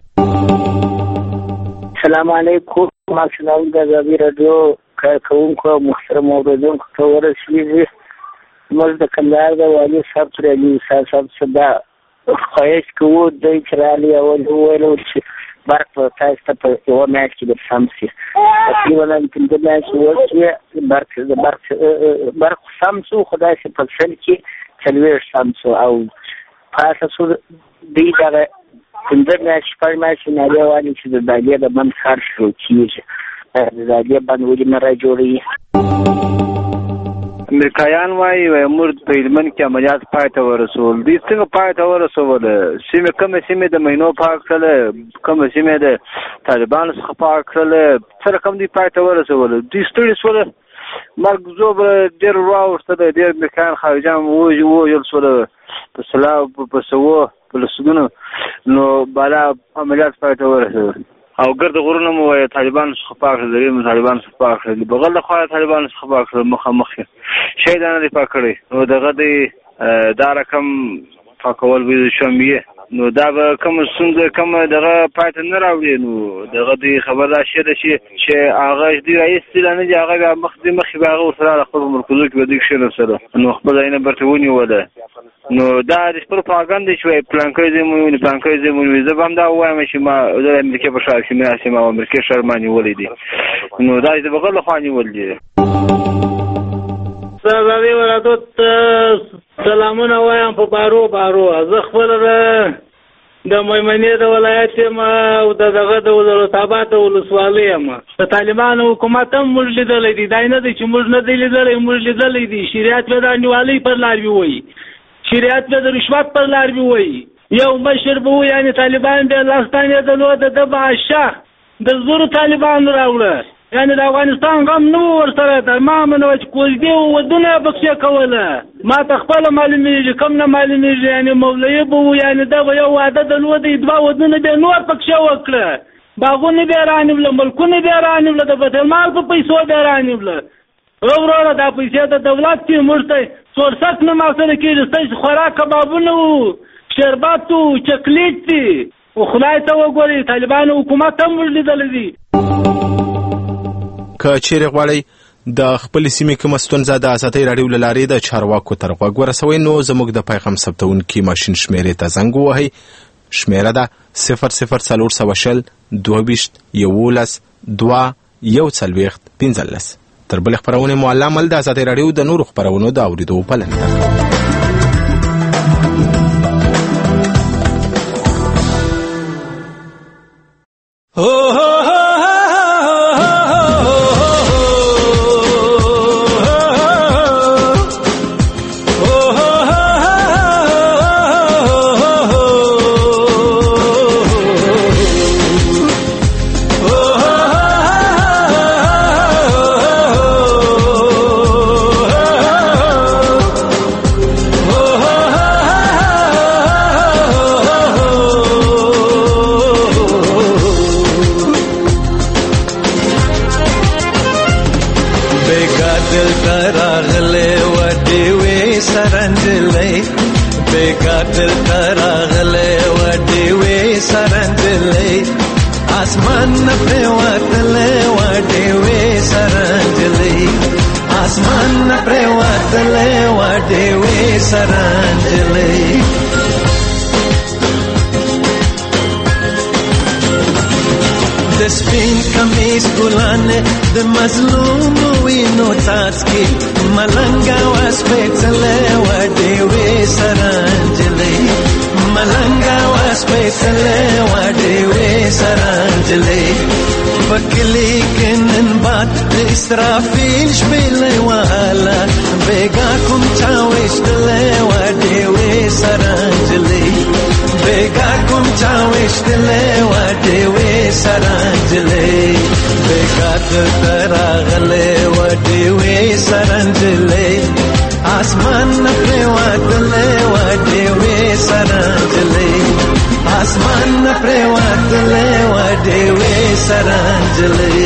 السلام علیکم. ماشومان د ازادۍ راډیو کارکوونکو او محترم اورېدونکو ته ورسېږي. موږ د کندهار د والي صاحب تر علي صاحب څخه دا خواهش کوو، دوی چې رالي اول وویل چې برق په تاسو ته په یوه میاشت کې در سم شي تقریبا پنځه میاشتې وشوې برق د برق برق سم شو خو داسې په سل کې څلوېښت سم شو او پاسه شو دوی دغه پنځه میاشتې شپږ میاشتې نارې وانې چې د دالې د بند کار شروع کېږي د دالې بند ولې نه را جوړوي امریکایان وایي موږ په هلمند کې عملیات پای ته ورسول دوی څنګه پای ته ورسوله سیمې کومې سیمې د مینو پاک کړله کومې سیمې د طالبانو څخه پاک کړله څه رقم دوی پای ته ورسوله دوی ستړي شوله مرګ زوب ډېر واوښتله ډېر امریکایان خارجیان ووژل شوله په سلاو په سوو په لسګونو نو بالا عملیات پای ته ورسول او ګرد غرونه مو وایي طالبانو څخه پاک کړل درې مو طالبانو څخه پاک کړل بغل د خوا طالبانو څخه پاک کړل مخامخ شی دا نه دی پاک کړی نو دغه دی دا رقم پاکول به شوم نو دا به کوم ستونزه کوم دغه پای ته نه راوړي نو دغه دی خبردار شه ده چې هغه دی رئیس نه دی هغه مخ دی مخ به هغه ورسره خپل مرکزو کې به دی کښېنه سره نو خپل ځای نه برته ونیوله نو دا د پروپاګاندا شوی پلانکای زمونی پلانکای زمونی زه هم دا وایم چې ما د امریکا په شار کې مې اسیم او امریکا شرمانی ولې دي نو دا د بغل خو نه ولې سلامي ورته سلامونه وایم په بارو بارو زه خپل د میمنې د ولایت ما او دغه د ولایت ولسوالۍ ما د طالبانو حکومت هم موږ لیدلې دي دا نه دي چې موږ نه دی لیدلې موږ لیدلې دي شریعت به د نیوالۍ پر لار وي شریعت به د رشوت پر لار وي یو مشر به وي یعنی طالبان به لاستانه د لو د بادشاه د زور طالبان راوړل یعنی د افغانستان غم نو ورسره تمام نو چې کوزدي ودونه بخښه کوله ما تخپل معلومیږي کوم نه معلومیږي یعنی مولوی به یعنی دا یو وعده د لو د دوا ودونه به نو بخښه وکړه باغونه به رانیول ملکونه به رانیول د بیت المال په پیسو به رانیول وروره دا پیسې د دولت کې مرته څورسک نه ماسره کې ستاسو خوراک کبابونه شربات او چاکلیټ دي او خدای ته وګوري طالبان حکومت هم ولیدل دي که چیرې غواړئ د خپل سیمې کومه ستونزه د ازادۍ راډیو له لارې د چارواکو تر غوږ ورسوئ نو زموږ د پیغام ثبتونکي ماشین شمېرې ته زنګ ووهئ شمېره ده صفر صفر څلور سوه شل دوه ویشت یولس دوه یو څلوېښت پنځلس تر بلې خپرونې مو الله مل د ازادۍ راډیو د نورو خپرونو د اورېدو پلن ده د مظلوم وینو تاسکي ملنګا واسپېڅلې وډې وې سرانجلې ملنګا واسپېڅلې وډې وې سرانجلې پکلي کنن باد اسرافیل شپلې والا بیگا کوم چا وشتلې وډې وې سرانجلې بیگا کوم چا وشتلې وډې وې سرانجلې بیگا تراغلې وډې وې سرانجلې اسمان په واتلې وډې وې سرانجلې اسمان په واتلې وډې وې سرانجلې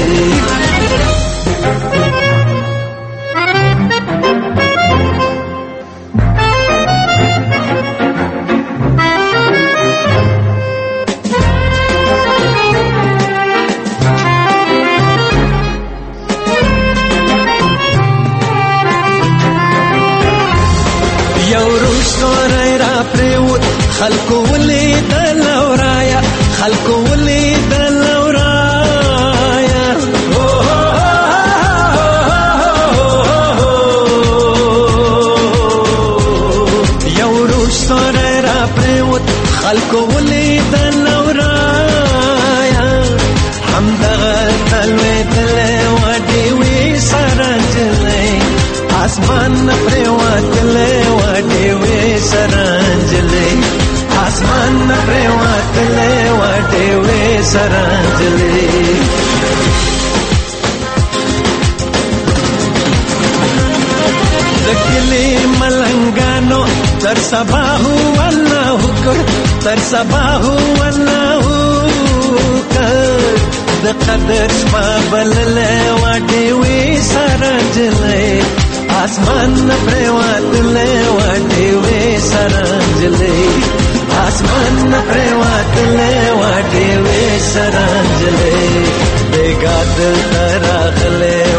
خلکو ولید لورایا خلکو ولید اسمان پریواتلې وډې وې سرانجلې اسمان پریواتلې وډې وې سرانجلې دکلی ملنګانو تر سبا هو الله کړ تر سبا هو الله کړ د قدر شپه بللې وډې وې سرانجلې اسمان پریواتلې وډې وې سرانجلې اسمان پریواتلې وډې وې سرانجلې بیګا دل تراغلې